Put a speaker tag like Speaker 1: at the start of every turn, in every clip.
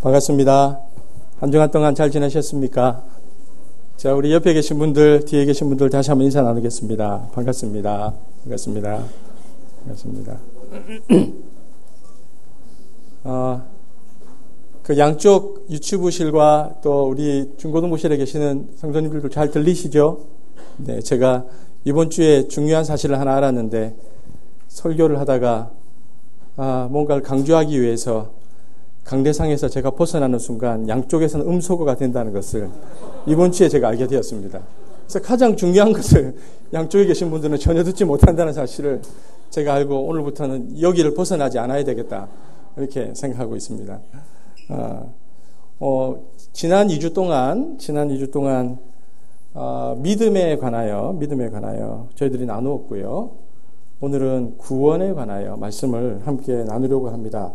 Speaker 1: 반갑습니다. 한 주간 동안 잘 지내셨습니까? 자, 우리 옆에 계신 분들, 뒤에 계신 분들 다시 한번 인사 나누겠습니다. 반갑습니다. 반갑습니다. 반갑습니다. 그 양쪽 유튜브실과 또 우리 중고등부실에 계시는 성도님들도 잘 들리시죠? 네, 제가 이번 주에 중요한 사실을 하나 알았는데 설교를 하다가 뭔가를 강조하기 위해서 강대상에서 제가 벗어나는 순간 양쪽에서는 음소거가 된다는 것을 이번 주에 제가 알게 되었습니다. 그래서 가장 중요한 것을 양쪽에 계신 분들은 전혀 듣지 못한다는 사실을 제가 알고 오늘부터는 여기를 벗어나지 않아야 되겠다 이렇게 생각하고 있습니다. 지난 2주 동안 믿음에 관하여 저희들이 나누었고요. 오늘은 구원에 관하여 말씀을 함께 나누려고 합니다.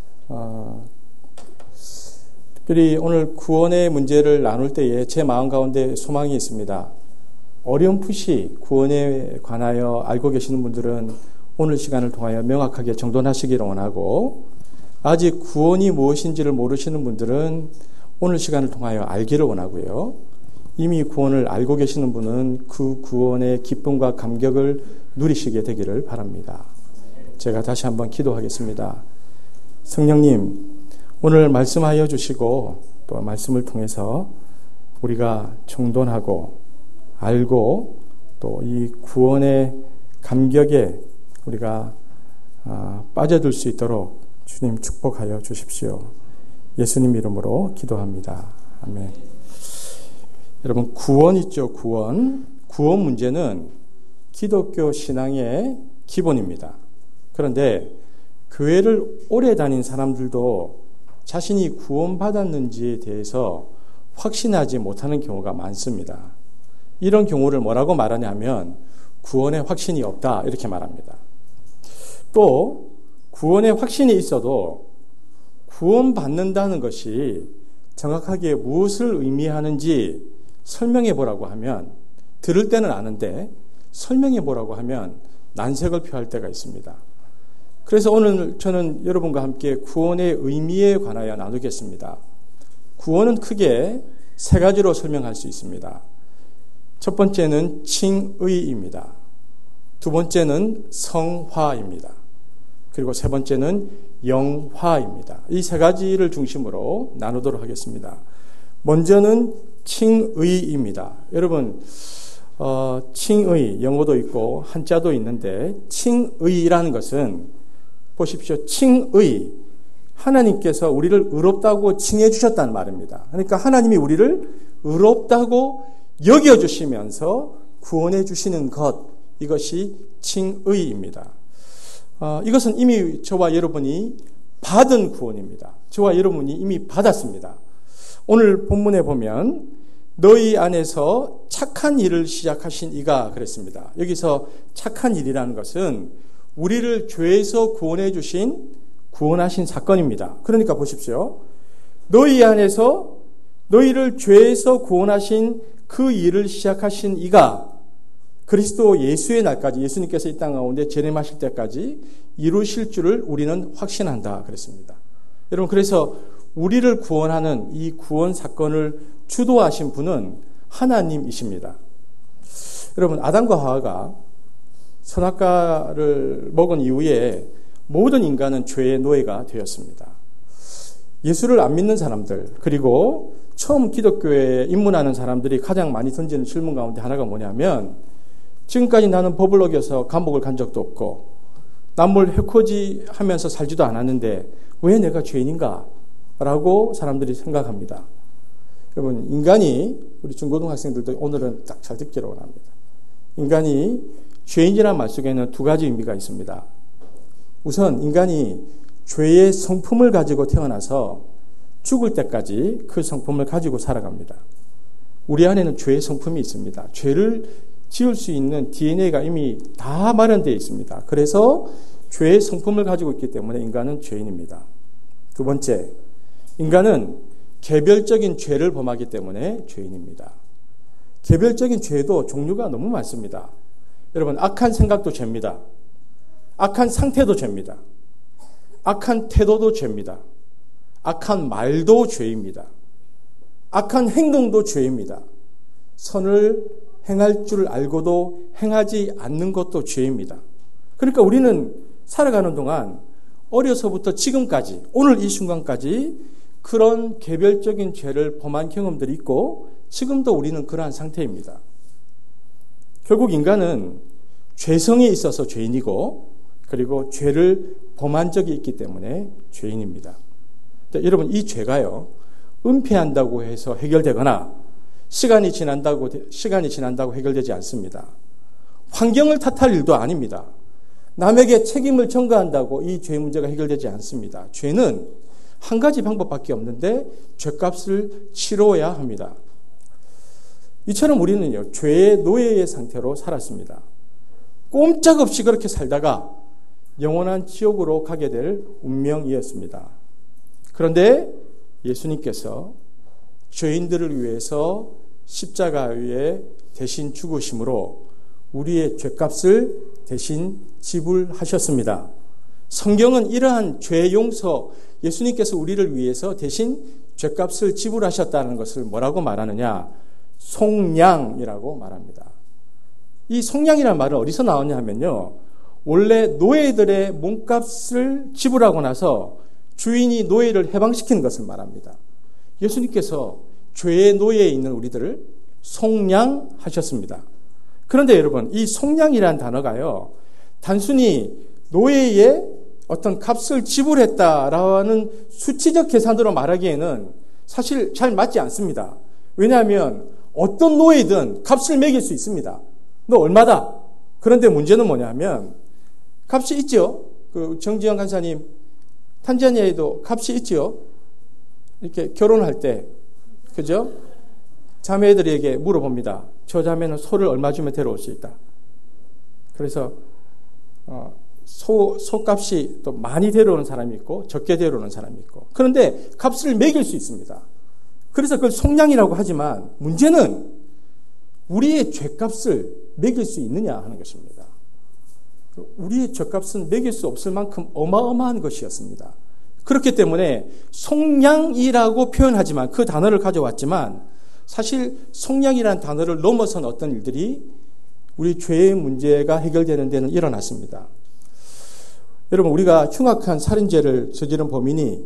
Speaker 1: 특별히 오늘 구원의 문제를 나눌 때에 제 마음 가운데 소망이 있습니다. 어렴풋이 구원에 관하여 알고 계시는 분들은 오늘 시간을 통하여 명확하게 정돈하시기를 원하고, 아직 구원이 무엇인지를 모르시는 분들은 오늘 시간을 통하여 알기를 원하고요. 이미 구원을 알고 계시는 분은 그 구원의 기쁨과 감격을 누리시게 되기를 바랍니다. 제가 다시 한번 기도하겠습니다. 성령님, 오늘 말씀하여 주시고 또 말씀을 통해서 우리가 정돈하고 알고 또 이 구원의 감격에 우리가 빠져들 수 있도록 주님 축복하여 주십시오. 예수님 이름으로 기도합니다. 아멘. 여러분, 구원 있죠? 구원 문제는 기독교 신앙의 기본입니다. 그런데 교회를 오래 다닌 사람들도 자신이 구원받았는지에 대해서 확신하지 못하는 경우가 많습니다. 이런 경우를 뭐라고 말하냐면 구원의 확신이 없다 이렇게 말합니다. 또 구원의 확신이 있어도 구원받는다는 것이 정확하게 무엇을 의미하는지 설명해 보라고 하면 들을 때는 아는데 설명해 보라고 하면 난색을 표할 때가 있습니다. 그래서 오늘 저는 여러분과 함께 구원의 의미에 관하여 나누겠습니다. 구원은 크게 세 가지로 설명할 수 있습니다. 첫 번째는 칭의입니다. 두 번째는 성화입니다. 그리고 세 번째는 영화입니다. 이 세 가지를 중심으로 나누도록 하겠습니다. 먼저는 칭의입니다. 여러분, 칭의, 영어도 있고 한자도 있는데 칭의라는 것은 보십시오. 칭의, 하나님께서 우리를 의롭다고 칭해 주셨다는 말입니다. 그러니까 하나님이 우리를 의롭다고 여겨주시면서 구원해 주시는 것, 이것이 칭의입니다. 이것은 이미 저와 여러분이 받은 구원입니다. 저와 여러분이 이미 받았습니다. 오늘 본문에 보면 너희 안에서 착한 일을 시작하신 이가 그랬습니다. 여기서 착한 일이라는 것은 우리를 죄에서 구원해 주신 구원하신 사건입니다. 그러니까 보십시오. 너희 안에서 너희를 죄에서 구원하신 그 일을 시작하신 이가 그리스도 예수의 날까지, 예수님께서 이 땅 가운데 재림하실 때까지 이루실 줄을 우리는 확신한다 그랬습니다. 여러분, 그래서 우리를 구원하는 이 구원 사건을 주도하신 분은 하나님이십니다. 여러분, 아담과 하와가 선악과를 먹은 이후에 모든 인간은 죄의 노예가 되었습니다. 예수를 안 믿는 사람들, 그리고 처음 기독교에 입문하는 사람들이 가장 많이 던지는 질문 가운데 하나가 뭐냐면, 지금까지 나는 법을 어겨서 감옥을 간 적도 없고 남을 해코지 하면서 살지도 않았는데 왜 내가 죄인인가? 라고 사람들이 생각합니다. 여러분, 인간이, 우리 중고등학생들도 오늘은 딱 잘 듣기를 원합니다. 인간이 죄인이라는 말 속에는 두 가지 의미가 있습니다. 우선 인간이 죄의 성품을 가지고 태어나서 죽을 때까지 그 성품을 가지고 살아갑니다. 우리 안에는 죄의 성품이 있습니다. 죄를 지을 수 있는 DNA가 이미 다 마련되어 있습니다. 그래서 죄의 성품을 가지고 있기 때문에 인간은 죄인입니다. 두 번째, 인간은 개별적인 죄를 범하기 때문에 죄인입니다. 개별적인 죄도 종류가 너무 많습니다. 여러분, 악한 생각도 죄입니다. 악한 상태도 죄입니다. 악한 태도도 죄입니다. 악한 말도 죄입니다. 악한 행동도 죄입니다. 선을 행할 줄 알고도 행하지 않는 것도 죄입니다. 그러니까 우리는 살아가는 동안 어려서부터 지금까지, 오늘 이 순간까지 그런 개별적인 죄를 범한 경험들이 있고 지금도 우리는 그러한 상태입니다. 결국 인간은 죄성이 있어서 죄인이고 그리고 죄를 범한 적이 있기 때문에 죄인입니다. 여러분, 이 죄가요, 은폐한다고 해서 해결되거나 시간이 지난다고 해결되지 않습니다. 환경을 탓할 일도 아닙니다. 남에게 책임을 전가한다고 이 죄 문제가 해결되지 않습니다. 죄는 한 가지 방법밖에 없는데 죄값을 치러야 합니다. 이처럼 우리는요, 죄의 노예의 상태로 살았습니다. 꼼짝없이 그렇게 살다가 영원한 지옥으로 가게 될 운명이었습니다. 그런데 예수님께서 죄인들을 위해서 십자가 위에 대신 죽으심으로 우리의 죄값을 대신 지불하셨습니다. 성경은 이러한 죄 용서, 예수님께서 우리를 위해서 대신 죄값을 지불하셨다는 것을 뭐라고 말하느냐? 속량이라고 말합니다. 이 속량이라는 말은 어디서 나오냐 하면요, 원래 노예들의 몸값을 지불하고 나서 주인이 노예를 해방시키는 것을 말합니다. 예수님께서 죄의 노예에 있는 우리들을 속량하셨습니다. 그런데 여러분, 이 속량이라는 단어가요, 단순히 노예의 어떤 값을 지불했다라는 수치적 계산으로 말하기에는 사실 잘 맞지 않습니다. 왜냐하면 어떤 노예든 값을 매길 수 있습니다. 너 얼마다? 그런데 문제는 뭐냐면 값이 있죠. 그 정지영 간사님, 탄자니아에도 값이 있죠. 이렇게 결혼할 때, 그죠? 자매들에게 물어봅니다. 저 자매는 소를 얼마 주면 데려올 수 있다. 그래서 소값이 또 많이 데려오는 사람이 있고 적게 데려오는 사람이 있고, 그런데 값을 매길 수 있습니다. 그래서 그걸 속량이라고 하지만 문제는 우리의 죄값을 매길 수 있느냐 하는 것입니다. 우리의 죄값은 매길 수 없을 만큼 어마어마한 것이었습니다. 그렇기 때문에 속량이라고 표현하지만, 그 단어를 가져왔지만 사실 속량이라는 단어를 넘어선 어떤 일들이 우리 죄의 문제가 해결되는 데는 일어났습니다. 여러분, 우리가 흉악한 살인죄를 저지른 범인이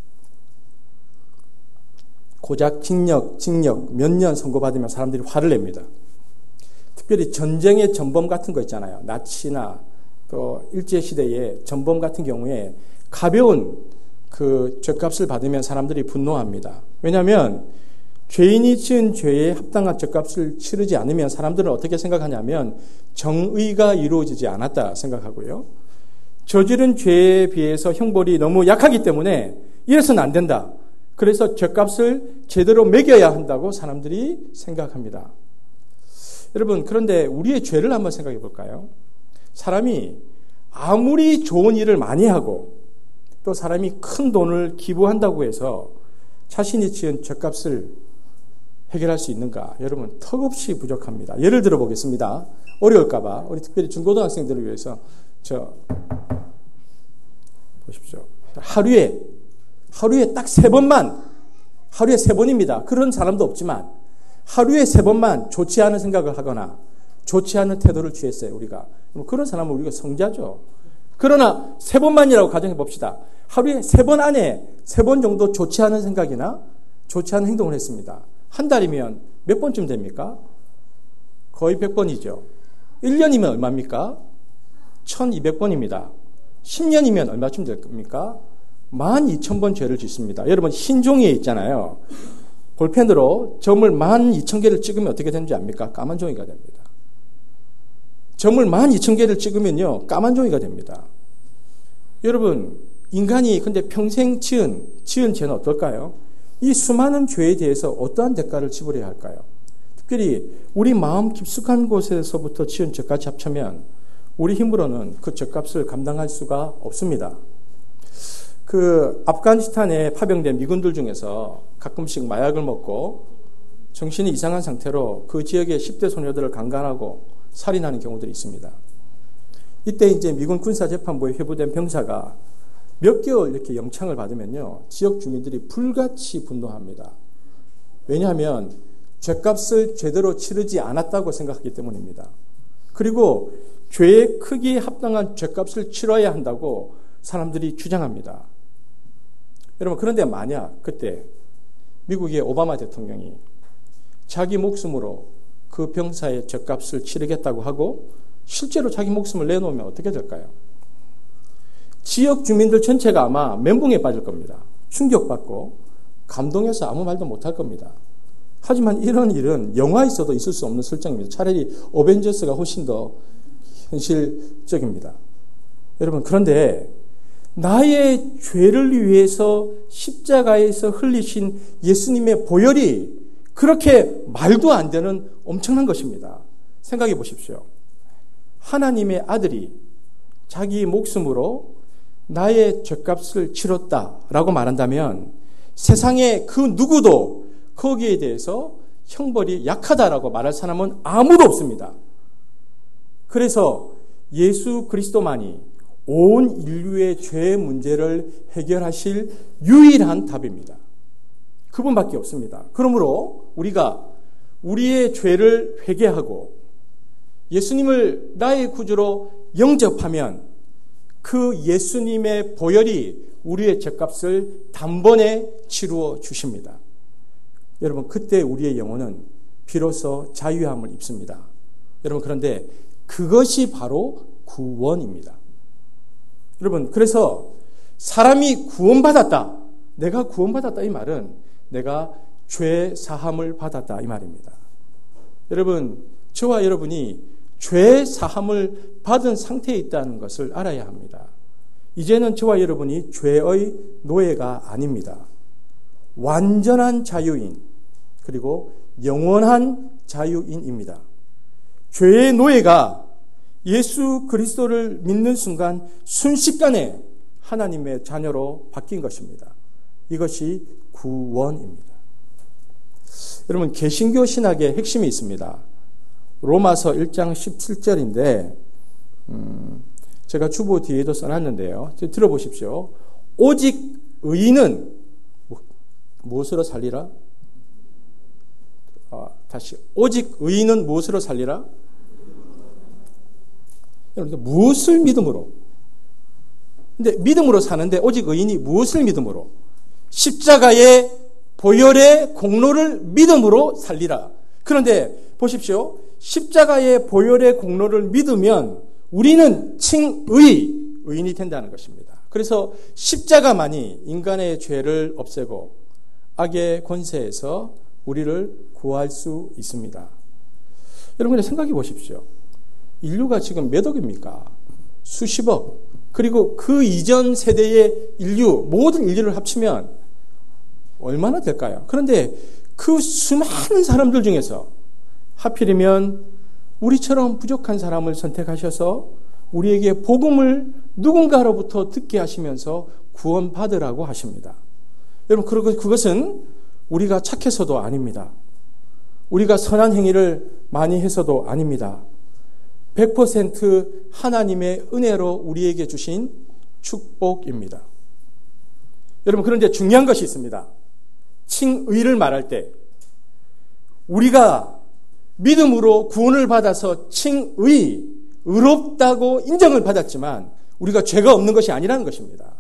Speaker 1: 고작 징역 몇 년 선고받으면 사람들이 화를 냅니다. 특별히 전쟁의 전범 같은 거 있잖아요. 나치나 또 일제시대의 전범 같은 경우에 가벼운 그 죄값을 받으면 사람들이 분노합니다. 왜냐하면 죄인이 지은 죄에 합당한 죄값을 치르지 않으면 사람들은 어떻게 생각하냐면 정의가 이루어지지 않았다 생각하고요. 저지른 죄에 비해서 형벌이 너무 약하기 때문에 이래서는 안 된다. 그래서 죄값을 제대로 매겨야 한다고 사람들이 생각합니다. 여러분, 그런데 우리의 죄를 한번 생각해 볼까요? 사람이 아무리 좋은 일을 많이 하고 또 사람이 큰 돈을 기부한다고 해서 자신이 지은 죄값을 해결할 수 있는가? 여러분, 턱없이 부족합니다. 예를 들어 보겠습니다. 어려울까봐 우리 특별히 중고등학생들을 위해서 보십시오. 하루에 딱 3번만, 하루에 3번입니다. 그런 사람도 없지만 하루에 3번만 좋지 않은 생각을 하거나 좋지 않은 태도를 취했어요, 우리가. 그런 사람은 우리가 성자죠. 그러나 3번만이라고 가정해 봅시다. 하루에 3번 안에 3번 정도 좋지 않은 생각이나 좋지 않은 행동을 했습니다. 한 달이면 몇 번쯤 됩니까? 거의 100번이죠. 1년이면 얼마입니까? 1200번입니다. 10년이면 얼마쯤 됩니까? 12,000번 죄를 짓습니다. 여러분, 흰 종이에 있잖아요. 볼펜으로 점을 12,000개를 찍으면 어떻게 되는지 압니까? 까만 종이가 됩니다. 점을 12,000개를 찍으면요, 까만 종이가 됩니다. 여러분, 인간이 근데 평생 지은 죄는 어떨까요? 이 수많은 죄에 대해서 어떠한 대가를 지불해야 할까요? 특별히 우리 마음 깊숙한 곳에서부터 지은 죄까지 합치면 우리 힘으로는 그 죄값을 감당할 수가 없습니다. 그 아프가니스탄에 파병된 미군들 중에서 가끔씩 마약을 먹고 정신이 이상한 상태로 그 지역의 10대 소녀들을 강간하고 살인하는 경우들이 있습니다. 이때 이제 미군 군사재판부에 회부된 병사가 몇 개월 이렇게 영창을 받으면요, 지역 주민들이 불같이 분노합니다. 왜냐하면 죄값을 제대로 치르지 않았다고 생각하기 때문입니다. 그리고 죄의 크기에 합당한 죄값을 치러야 한다고 사람들이 주장합니다. 여러분, 그런데 만약 그때 미국의 오바마 대통령이 자기 목숨으로 그 병사의 죄값을 치르겠다고 하고 실제로 자기 목숨을 내놓으면 어떻게 될까요? 지역 주민들 전체가 아마 멘붕에 빠질 겁니다. 충격받고 감동해서 아무 말도 못할 겁니다. 하지만 이런 일은 영화에서도 있을 수 없는 설정입니다. 차라리 어벤져스가 훨씬 더 현실적입니다. 여러분, 그런데 나의 죄를 위해서 십자가에서 흘리신 예수님의 보혈이 그렇게 말도 안 되는 엄청난 것입니다. 생각해 보십시오. 하나님의 아들이 자기 목숨으로 나의 죄값을 치렀다라고 말한다면 세상에 그 누구도 거기에 대해서 형벌이 약하다라고 말할 사람은 아무도 없습니다. 그래서 예수 그리스도만이 온 인류의 죄 문제를 해결하실 유일한 답입니다. 그분밖에 없습니다. 그러므로 우리가 우리의 죄를 회개하고 예수님을 나의 구주로 영접하면 그 예수님의 보혈이 우리의 죄값을 단번에 치루어 주십니다. 여러분, 그때 우리의 영혼은 비로소 자유함을 입습니다. 여러분, 그런데 그것이 바로 구원입니다. 여러분, 그래서 사람이 구원받았다, 내가 구원받았다 이 말은 내가 죄 사함을 받았다 이 말입니다. 여러분, 저와 여러분이 죄 사함을 받은 상태에 있다는 것을 알아야 합니다. 이제는 저와 여러분이 죄의 노예가 아닙니다. 완전한 자유인, 그리고 영원한 자유인입니다. 죄의 노예가 예수 그리스도를 믿는 순간 순식간에 하나님의 자녀로 바뀐 것입니다. 이것이 구원입니다. 여러분, 개신교 신학의 핵심이 있습니다. 로마서 1장 17절인데 제가 주보 뒤에도 써놨는데요. 들어보십시오. 오직 의인은 무엇으로 살리라? 다시, 오직 의인은 무엇으로 살리라? 여러분, 무엇을 믿음으로? 근데 믿음으로 사는데 오직 의인이 무엇을 믿음으로? 십자가의 보혈의 공로를 믿음으로 살리라. 그런데 보십시오. 십자가의 보혈의 공로를 믿으면 우리는 의인이 된다는 것입니다. 그래서 십자가만이 인간의 죄를 없애고 악의 권세에서 우리를 구할 수 있습니다. 여러분, 생각해 보십시오. 인류가 지금 몇 억입니까? 수십억. 그리고 그 이전 세대의 인류, 모든 인류를 합치면 얼마나 될까요? 그런데 그 수많은 사람들 중에서 하필이면 우리처럼 부족한 사람을 선택하셔서 우리에게 복음을 누군가로부터 듣게 하시면서 구원받으라고 하십니다. 여러분, 그것은 우리가 착해서도 아닙니다. 우리가 선한 행위를 많이 해서도 아닙니다. 100% 하나님의 은혜로 우리에게 주신 축복입니다. 여러분, 그런데 중요한 것이 있습니다. 칭의를 말할 때 우리가 믿음으로 구원을 받아서 의롭다고 인정을 받았지만 우리가 죄가 없는 것이 아니라는 것입니다.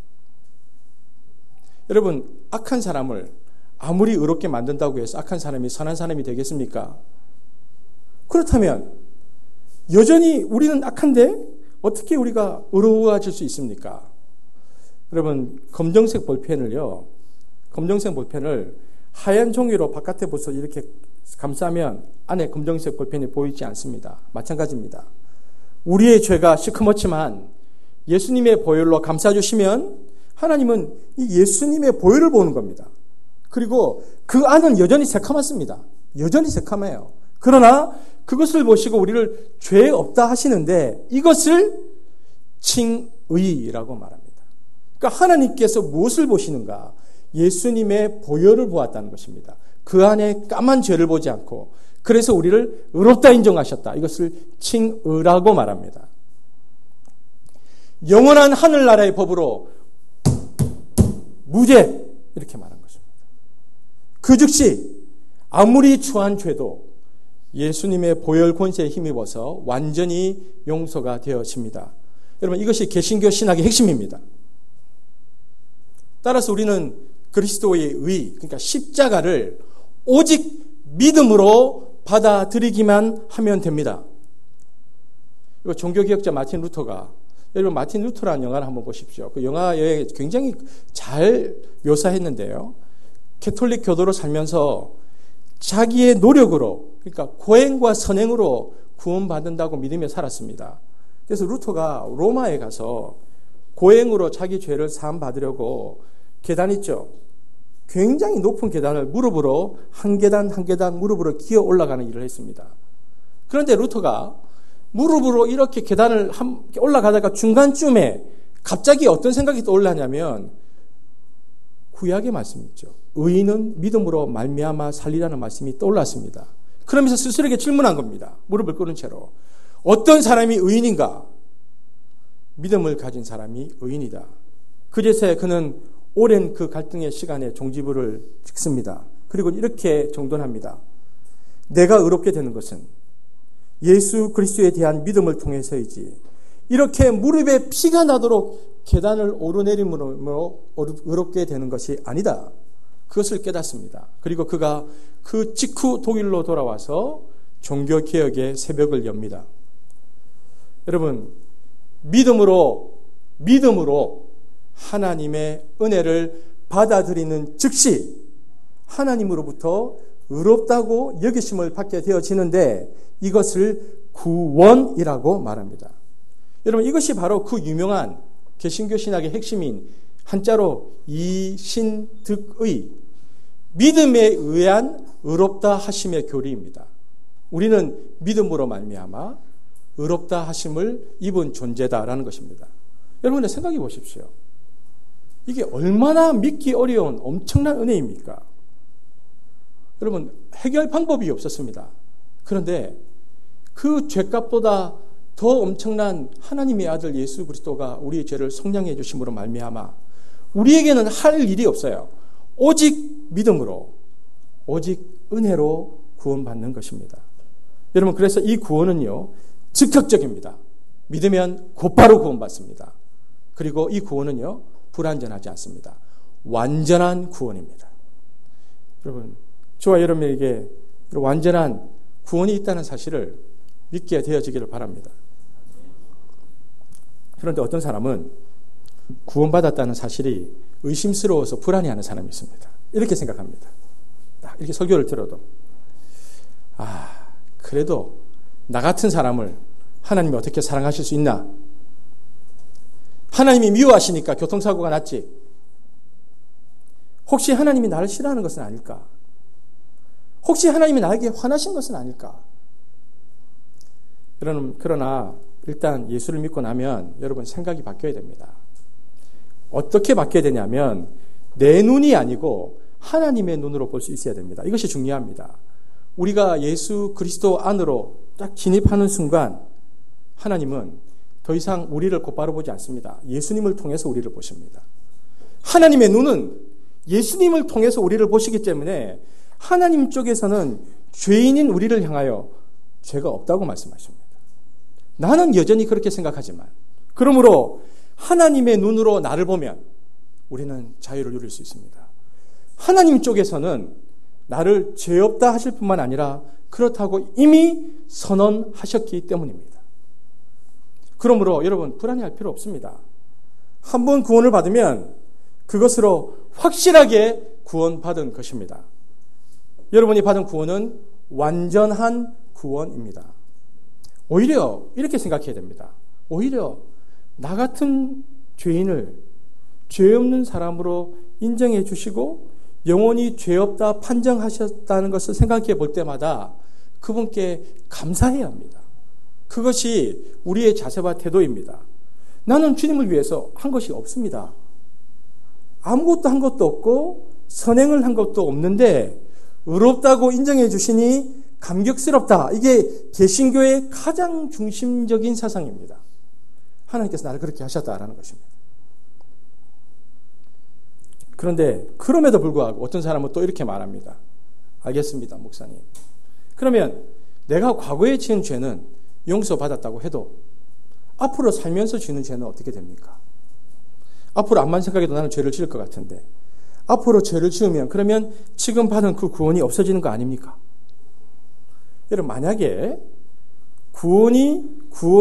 Speaker 1: 여러분, 악한 사람을 아무리 의롭게 만든다고 해서 악한 사람이 선한 사람이 되겠습니까? 그렇다면 여전히 우리는 악한데 어떻게 우리가 의로워질 수 있습니까? 여러분, 검정색 볼펜을 하얀 종이로 바깥에 벗어 이렇게 감싸면 안에 검정색 볼펜이 보이지 않습니다. 마찬가지입니다. 우리의 죄가 시커멓지만 예수님의 보혈로 감싸주시면 하나님은 이 예수님의 보혈을 보는 겁니다. 그리고 그 안은 여전히 새카맣습니다. 여전히 새카매요. 그러나 그것을 보시고 우리를 죄 없다 하시는데 이것을 칭의라고 말합니다. 그러니까 하나님께서 무엇을 보시는가? 예수님의 보혈을 보았다는 것입니다. 그 안에 까만 죄를 보지 않고 그래서 우리를 의롭다 인정하셨다. 이것을 칭의라고 말합니다. 영원한 하늘나라의 법으로 무죄 이렇게 말한 것입니다. 그 즉시 아무리 추한 죄도 예수님의 보혈 권세에 힘입어서 완전히 용서가 되어집니다. 여러분 이것이 개신교 신학의 핵심입니다. 따라서 우리는 그리스도의 의, 그러니까 십자가를 오직 믿음으로 받아들이기만 하면 됩니다. 이거 종교개혁자 마틴 루터가, 여러분 마틴 루터라는 영화를 한번 보십시오. 그 영화에 굉장히 잘 묘사했는데요. 캐톨릭 교도로 살면서 자기의 노력으로, 그러니까 고행과 선행으로 구원받는다고 믿으며 살았습니다. 그래서 루터가 로마에 가서 고행으로 자기 죄를 사함받으려고 계단 있죠. 굉장히 높은 계단을 무릎으로 한 계단 한 계단 무릎으로 기어 올라가는 일을 했습니다. 그런데 루터가 무릎으로 이렇게 계단을 올라가다가 중간쯤에 갑자기 어떤 생각이 떠올랐냐면 구약의 말씀 있죠. 의인은 믿음으로 말미암아 살리라는 말씀이 떠올랐습니다. 그러면서 스스로에게 질문한 겁니다. 무릎을 꿇은 채로. 어떤 사람이 의인인가? 믿음을 가진 사람이 의인이다. 그제서야 그는 오랜 그 갈등의 시간에 종지부를 찍습니다. 그리고 이렇게 정돈합니다. 내가 의롭게 되는 것은 예수 그리스도에 대한 믿음을 통해서이지 이렇게 무릎에 피가 나도록 계단을 오르내림으로 의롭게 되는 것이 아니다. 그것을 깨닫습니다. 그리고 그가 그 직후 독일로 돌아와서 종교개혁의 새벽을 엽니다. 여러분, 믿음으로 하나님의 은혜를 받아들이는 즉시 하나님으로부터 의롭다고 여기심을 받게 되어지는데 이것을 구원이라고 말합니다. 여러분 이것이 바로 그 유명한 개신교 신학의 핵심인 한자로 이신득의 믿음에 의한 의롭다 하심의 교리입니다. 우리는 믿음으로 말미암아 의롭다 하심을 입은 존재다라는 것입니다. 여러분 생각해 보십시오. 이게 얼마나 믿기 어려운 엄청난 은혜입니까? 여러분 해결 방법이 없었습니다. 그런데 그 죄값보다 더 엄청난 하나님의 아들 예수 그리스도가 우리의 죄를 속량해 주심으로 말미암아 우리에게는 할 일이 없어요. 오직 믿음으로, 오직 은혜로 구원받는 것입니다. 여러분 그래서 이 구원은요 즉각적입니다. 믿으면 곧바로 구원받습니다. 그리고 이 구원은요 불완전하지 않습니다. 완전한 구원입니다. 여러분 저와 여러분에게 완전한 구원이 있다는 사실을 믿게 되어지기를 바랍니다. 그런데 어떤 사람은 구원받았다는 사실이 의심스러워서 불안해하는 사람이 있습니다. 이렇게 생각합니다. 이렇게 설교를 들어도 그래도 나 같은 사람을 하나님이 어떻게 사랑하실 수 있나? 하나님이 미워하시니까 교통사고가 났지. 혹시 하나님이 나를 싫어하는 것은 아닐까? 혹시 하나님이 나에게 화나신 것은 아닐까? 그러나 일단 예수를 믿고 나면 여러분 생각이 바뀌어야 됩니다. 어떻게 바뀌어야 되냐면 내 눈이 아니고 하나님의 눈으로 볼 수 있어야 됩니다. 이것이 중요합니다. 우리가 예수 그리스도 안으로 딱 진입하는 순간 하나님은 더 이상 우리를 곧바로 보지 않습니다. 예수님을 통해서 우리를 보십니다. 하나님의 눈은 예수님을 통해서 우리를 보시기 때문에 하나님 쪽에서는 죄인인 우리를 향하여 죄가 없다고 말씀하십니다. 나는 여전히 그렇게 생각하지만 그러므로 하나님의 눈으로 나를 보면 우리는 자유를 누릴 수 있습니다. 하나님 쪽에서는 나를 죄 없다 하실 뿐만 아니라 그렇다고 이미 선언하셨기 때문입니다. 그러므로 여러분 불안해할 필요 없습니다. 한번 구원을 받으면 그것으로 확실하게 구원받은 것입니다. 여러분이 받은 구원은 완전한 구원입니다. 오히려 이렇게 생각해야 됩니다. 오히려 나 같은 죄인을 죄 없는 사람으로 인정해 주시고 영원히 죄 없다 판정하셨다는 것을 생각해 볼 때마다 그분께 감사해야 합니다. 그것이 우리의 자세와 태도입니다. 나는 주님을 위해서 한 것이 없습니다. 아무것도 한 것도 없고 선행을 한 것도 없는데 의롭다고 인정해 주시니 감격스럽다. 이게 개신교의 가장 중심적인 사상입니다. 하나님께서 나를 그렇게 하셨다라는 것입니다. 그런데 그럼에도 불구하고 어떤 사람은 또 이렇게 말합니다. 알겠습니다, 목사님. 그러면 내가 과거에 지은 죄는 용서받았다고 해도 앞으로 살면서 지는 죄는 어떻게 됩니까? 앞으로 암만 생각해도 나는 죄를 지을 것 같은데 앞으로 죄를 지으면 그러면 지금 받은 그 구원이 없어지는 거 아닙니까? 여러분, 만약에 구원의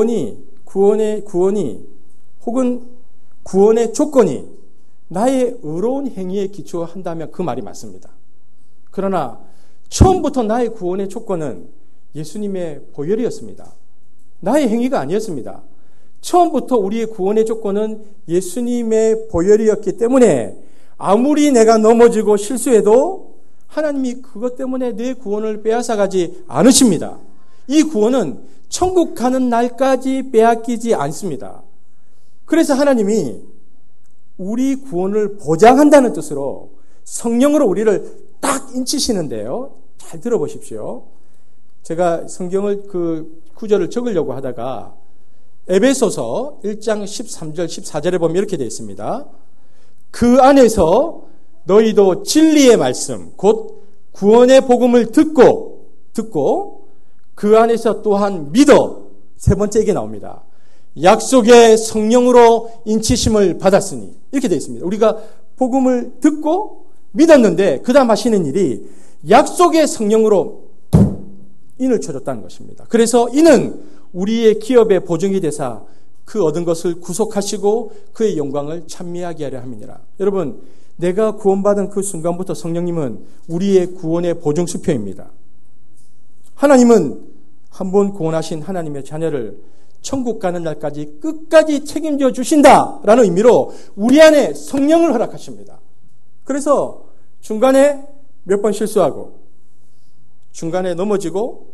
Speaker 1: 혹은 구원의 조건이 나의 의로운 행위에 기초한다면 그 말이 맞습니다. 그러나 처음부터 나의 구원의 조건은 예수님의 보혈이었습니다. 나의 행위가 아니었습니다. 처음부터 우리의 구원의 조건은 예수님의 보혈이었기 때문에 아무리 내가 넘어지고 실수해도 하나님이 그것 때문에 내 구원을 빼앗아가지 않으십니다. 이 구원은 천국 가는 날까지 빼앗기지 않습니다. 그래서 하나님이 우리 구원을 보장한다는 뜻으로 성령으로 우리를 딱 인치시는데요. 잘 들어보십시오. 제가 성경을 그 구절을 적으려고 하다가 에베소서 1장 13절 14절에 보면 이렇게 되어 있습니다. 그 안에서 너희도 진리의 말씀 곧 구원의 복음을 듣고 그 안에서 또한 믿어. 세 번째 이게 나옵니다. 약속의 성령으로 인치심을 받았으니 이렇게 되어 있습니다. 우리가 복음을 듣고 믿었는데 그 다음 하시는 일이 약속의 성령으로 인을 쳐줬다는 것입니다. 그래서 이는 우리의 기업의 보증이 되사 그 얻은 것을 구속하시고 그의 영광을 찬미하게 하려 함이니라. 여러분, 내가 구원받은 그 순간부터 성령님은 우리의 구원의 보증수표입니다. 하나님은 한 번 구원하신 하나님의 자녀를 천국 가는 날까지 끝까지 책임져 주신다라는 의미로 우리 안에 성령을 허락하십니다. 그래서 중간에 몇 번 실수하고 중간에 넘어지고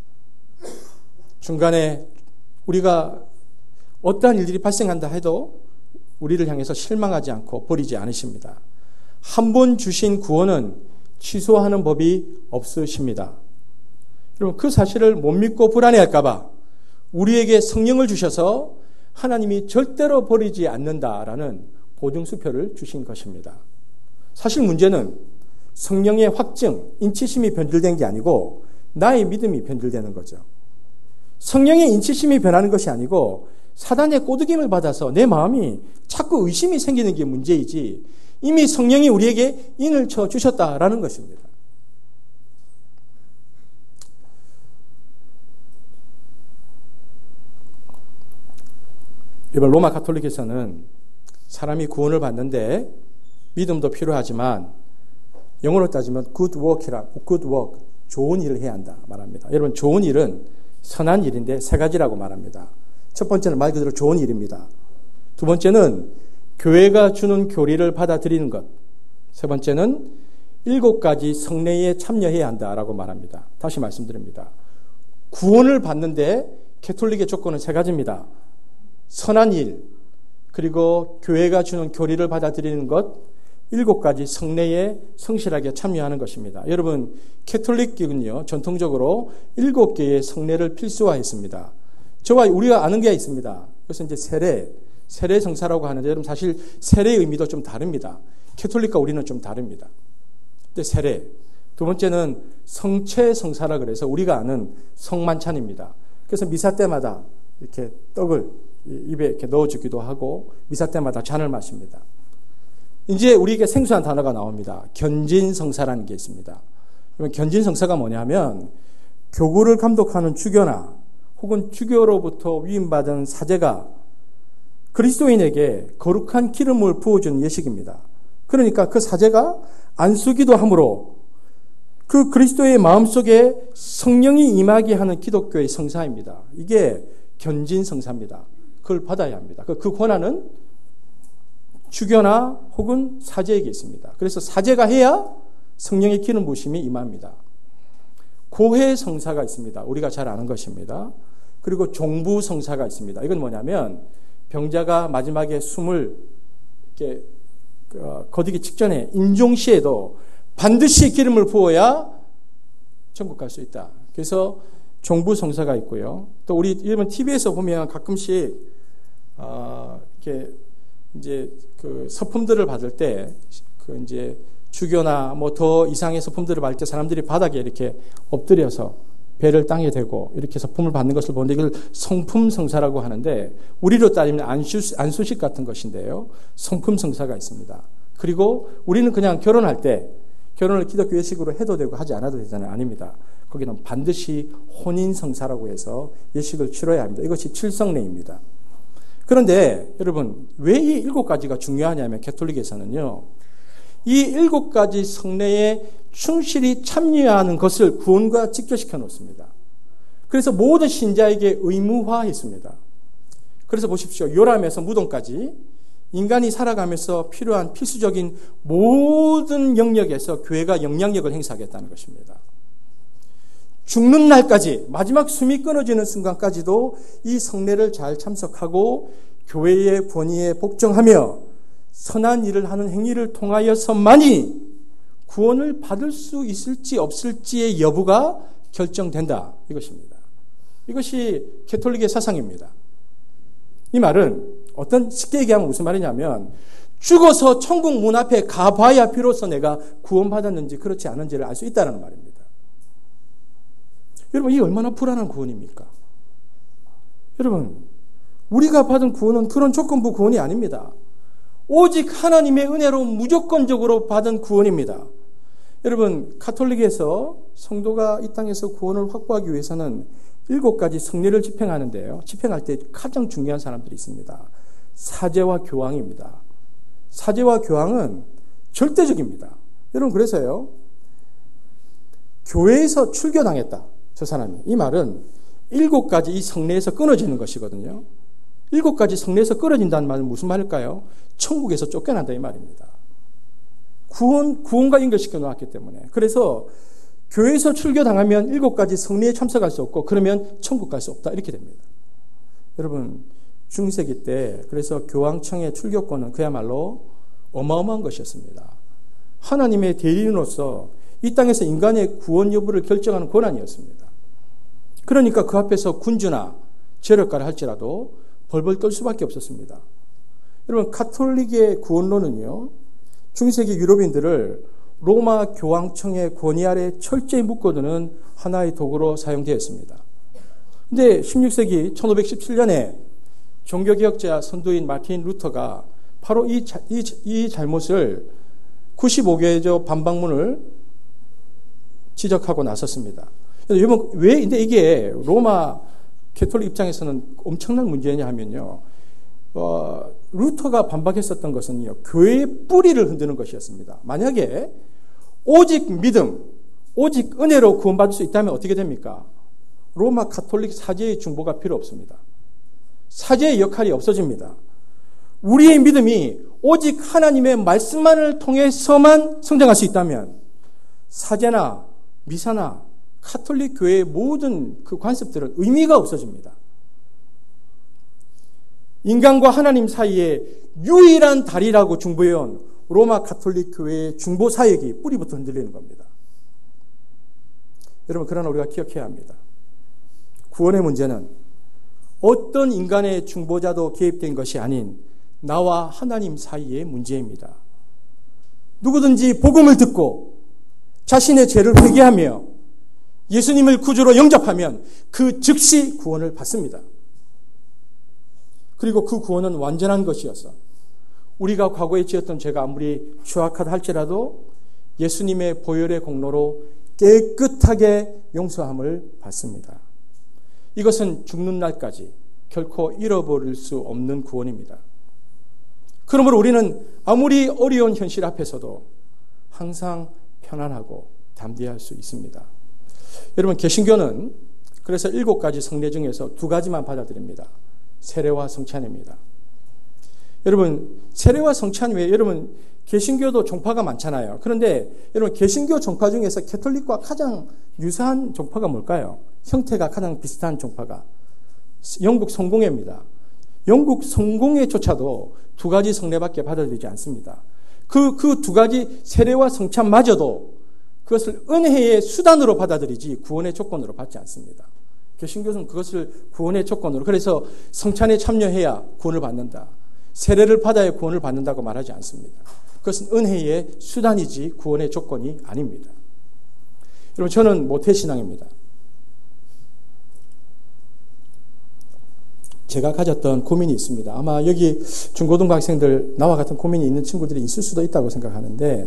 Speaker 1: 중간에 우리가 어떠한 일들이 발생한다 해도 우리를 향해서 실망하지 않고 버리지 않으십니다. 한 번 주신 구원은 취소하는 법이 없으십니다. 여러분, 그 사실을 못 믿고 불안해할까 봐 우리에게 성령을 주셔서 하나님이 절대로 버리지 않는다라는 보증수표를 주신 것입니다. 사실 문제는 성령의 확증, 인치심이 변질된 게 아니고 나의 믿음이 변질되는 거죠. 성령의 인치심이 변하는 것이 아니고 사단의 꼬드김을 받아서 내 마음이 자꾸 의심이 생기는 게 문제이지 이미 성령이 우리에게 인을 쳐 주셨다라는 것입니다. 이번 로마 가톨릭에서는 사람이 구원을 받는데 믿음도 필요하지만 영어로 따지면 good work, 좋은 일을 해야 한다 말합니다. 여러분, 좋은 일은 선한 일인데 세 가지라고 말합니다. 첫 번째는 말 그대로 좋은 일입니다. 두 번째는 교회가 주는 교리를 받아들이는 것. 세 번째는 7가지 성례에 참여해야 한다라고 말합니다. 다시 말씀드립니다. 구원을 받는데 가톨릭의 조건은 세 가지입니다. 선한 일, 그리고 교회가 주는 교리를 받아들이는 것, 7가지 성례에 성실하게 참여하는 것입니다. 여러분, 가톨릭교는요, 전통적으로 7개의 성례를 필수화했습니다. 저와 우리가 아는 게 있습니다. 그래서 이제 세례 성사라고 하는데, 여러분 사실 세례의 의미도 좀 다릅니다. 가톨릭과 우리는 좀 다릅니다. 근데 세례. 두 번째는 성체 성사라 그래서 우리가 아는 성만찬입니다. 그래서 미사 때마다 이렇게 떡을 입에 이렇게 넣어주기도 하고 미사 때마다 잔을 마십니다. 이제 우리에게 생소한 단어가 나옵니다. 견진성사라는 게 있습니다. 그러면 견진성사가 뭐냐면 교구를 감독하는 주교나 혹은 주교로부터 위임받은 사제가 그리스도인에게 거룩한 기름을 부어주는 예식입니다. 그러니까 그 사제가 안수기도 함으로 그 그리스도의 마음속에 성령이 임하게 하는 기독교의 성사입니다. 이게 견진성사입니다. 그걸 받아야 합니다. 그 권한은 주교나 혹은 사제에게 있습니다. 그래서 사제가 해야 성령의 기름 부으심이 임합니다. 고해성사가 있습니다. 우리가 잘 아는 것입니다. 그리고 종부성사가 있습니다. 이건 뭐냐면 병자가 마지막에 숨을 이렇게 거두기 직전에 임종시에도 반드시 기름을 부어야 천국 갈 수 있다. 그래서 종부성사가 있고요. 또 우리 일본 TV에서 보면 가끔씩 이렇게 이제 그 서품들을 받을 때 이제 주교나 뭐 더 이상의 서품들을 받을 때 사람들이 바닥에 이렇게 엎드려서 배를 땅에 대고 이렇게 서품을 받는 것을 보는데 이걸 성품성사라고 하는데 우리로 따지면 안수식 같은 것인데요. 성품성사가 있습니다. 그리고 우리는 그냥 결혼할 때 결혼을 기독교 예식으로 해도 되고 하지 않아도 되잖아요. 아닙니다. 거기는 반드시 혼인성사라고 해서 예식을 치러야 합니다. 이것이 칠성례입니다. 그런데 여러분 왜 이 7가지가 중요하냐면 가톨릭에서는요. 이 7가지 성례에 충실히 참여하는 것을 구원과 직결시켜 놓습니다. 그래서 모든 신자에게 의무화했습니다. 그래서 보십시오. 요람에서 무덤까지 인간이 살아가면서 필요한 필수적인 모든 영역에서 교회가 영향력을 행사하겠다는 것입니다. 죽는 날까지 마지막 숨이 끊어지는 순간까지도 이 성례를 잘 참석하고 교회의 권위에 복종하며 선한 일을 하는 행위를 통하여서만이 구원을 받을 수 있을지 없을지의 여부가 결정된다. 이것입니다. 이것이 가톨릭의 사상입니다. 이 말은 쉽게 얘기하면 무슨 말이냐면 죽어서 천국 문 앞에 가봐야 비로소 내가 구원받았는지 그렇지 않은지를 알 수 있다는 말입니다. 여러분, 이게 얼마나 불안한 구원입니까? 여러분, 우리가 받은 구원은 그런 조건부 구원이 아닙니다. 오직 하나님의 은혜로 무조건적으로 받은 구원입니다. 여러분, 가톨릭에서 성도가 이 땅에서 구원을 확보하기 위해서는 7가지 성례를 집행하는데요. 집행할 때 가장 중요한 사람들이 있습니다. 사제와 교황입니다. 사제와 교황은 절대적입니다. 여러분, 그래서요. 교회에서 출교당했다. 저 사람이. 이 말은 7가지 이 성례에서 끊어지는 것이거든요. 7가지 성례에서 끊어진다는 말은 무슨 말일까요? 천국에서 쫓겨난다 이 말입니다. 구원과 연결시켜 놓았기 때문에. 그래서 교회에서 출교당하면 7가지 성례에 참석할 수 없고 그러면 천국 갈 수 없다 이렇게 됩니다. 여러분, 중세기 때 그래서 교황청의 출교권은 그야말로 어마어마한 것이었습니다. 하나님의 대리인으로서 이 땅에서 인간의 구원 여부를 결정하는 권한이었습니다. 그러니까 그 앞에서 군주나 재력가를 할지라도 벌벌 떨 수밖에 없었습니다. 여러분, 가톨릭의 구원론은요, 중세기 유럽인들을 로마 교황청의 권위 아래 철저히 묶어두는 하나의 도구로 사용되었습니다. 그런데 16세기 1517년에 종교개혁자 선두인 마틴 루터가 바로 이 잘못을 95개조 반박문을 지적하고 나섰습니다. 여러분, 근데 이게 로마 가톨릭 입장에서는 엄청난 문제냐 하면요. 루터가 반박했었던 것은요. 교회의 뿌리를 흔드는 것이었습니다. 만약에 오직 믿음, 오직 은혜로 구원받을 수 있다면 어떻게 됩니까? 로마 가톨릭 사제의 중보가 필요 없습니다. 사제의 역할이 없어집니다. 우리의 믿음이 오직 하나님의 말씀만을 통해서만 성장할 수 있다면 사제나 미사나 가톨릭 교회의 모든 그 관습들은 의미가 없어집니다. 인간과 하나님 사이에 유일한 다리라고 중보해온 로마 가톨릭 교회의 중보 사역이 뿌리부터 흔들리는 겁니다. 여러분, 그러나 우리가 기억해야 합니다. 구원의 문제는 어떤 인간의 중보자도 개입된 것이 아닌 나와 하나님 사이의 문제입니다. 누구든지 복음을 듣고 자신의 죄를 회개하며 예수님을 구주로 영접하면 그 즉시 구원을 받습니다. 그리고 그 구원은 완전한 것이어서 우리가 과거에 지었던 죄가 아무리 추악하다 할지라도 예수님의 보혈의 공로로 깨끗하게 용서함을 받습니다. 이것은 죽는 날까지 결코 잃어버릴 수 없는 구원입니다. 그러므로 우리는 아무리 어려운 현실 앞에서도 항상 편안하고 담대할 수 있습니다. 여러분, 개신교는 그래서 7가지 성례 중에서 2가지만 받아들입니다. 세례와 성찬입니다. 여러분, 세례와 성찬 외에 여러분 개신교도 종파가 많잖아요. 그런데 여러분, 개신교 종파 중에서 가톨릭과 가장 유사한 종파가 뭘까요? 형태가 가장 비슷한 종파가 영국 성공회입니다. 영국 성공회조차도 2가지 성례밖에 받아들이지 않습니다. 그 2가지 세례와 성찬마저도 그것을 은혜의 수단으로 받아들이지 구원의 조건으로 받지 않습니다. 개신교는 그것을 구원의 조건으로, 그래서 성찬에 참여해야 구원을 받는다, 세례를 받아야 구원을 받는다고 말하지 않습니다. 그것은 은혜의 수단이지 구원의 조건이 아닙니다. 여러분, 저는 모태신앙입니다. 제가 가졌던 고민이 있습니다. 아마 여기 중고등부 학생들 나와 같은 고민이 있는 친구들이 있을 수도 있다고 생각하는데,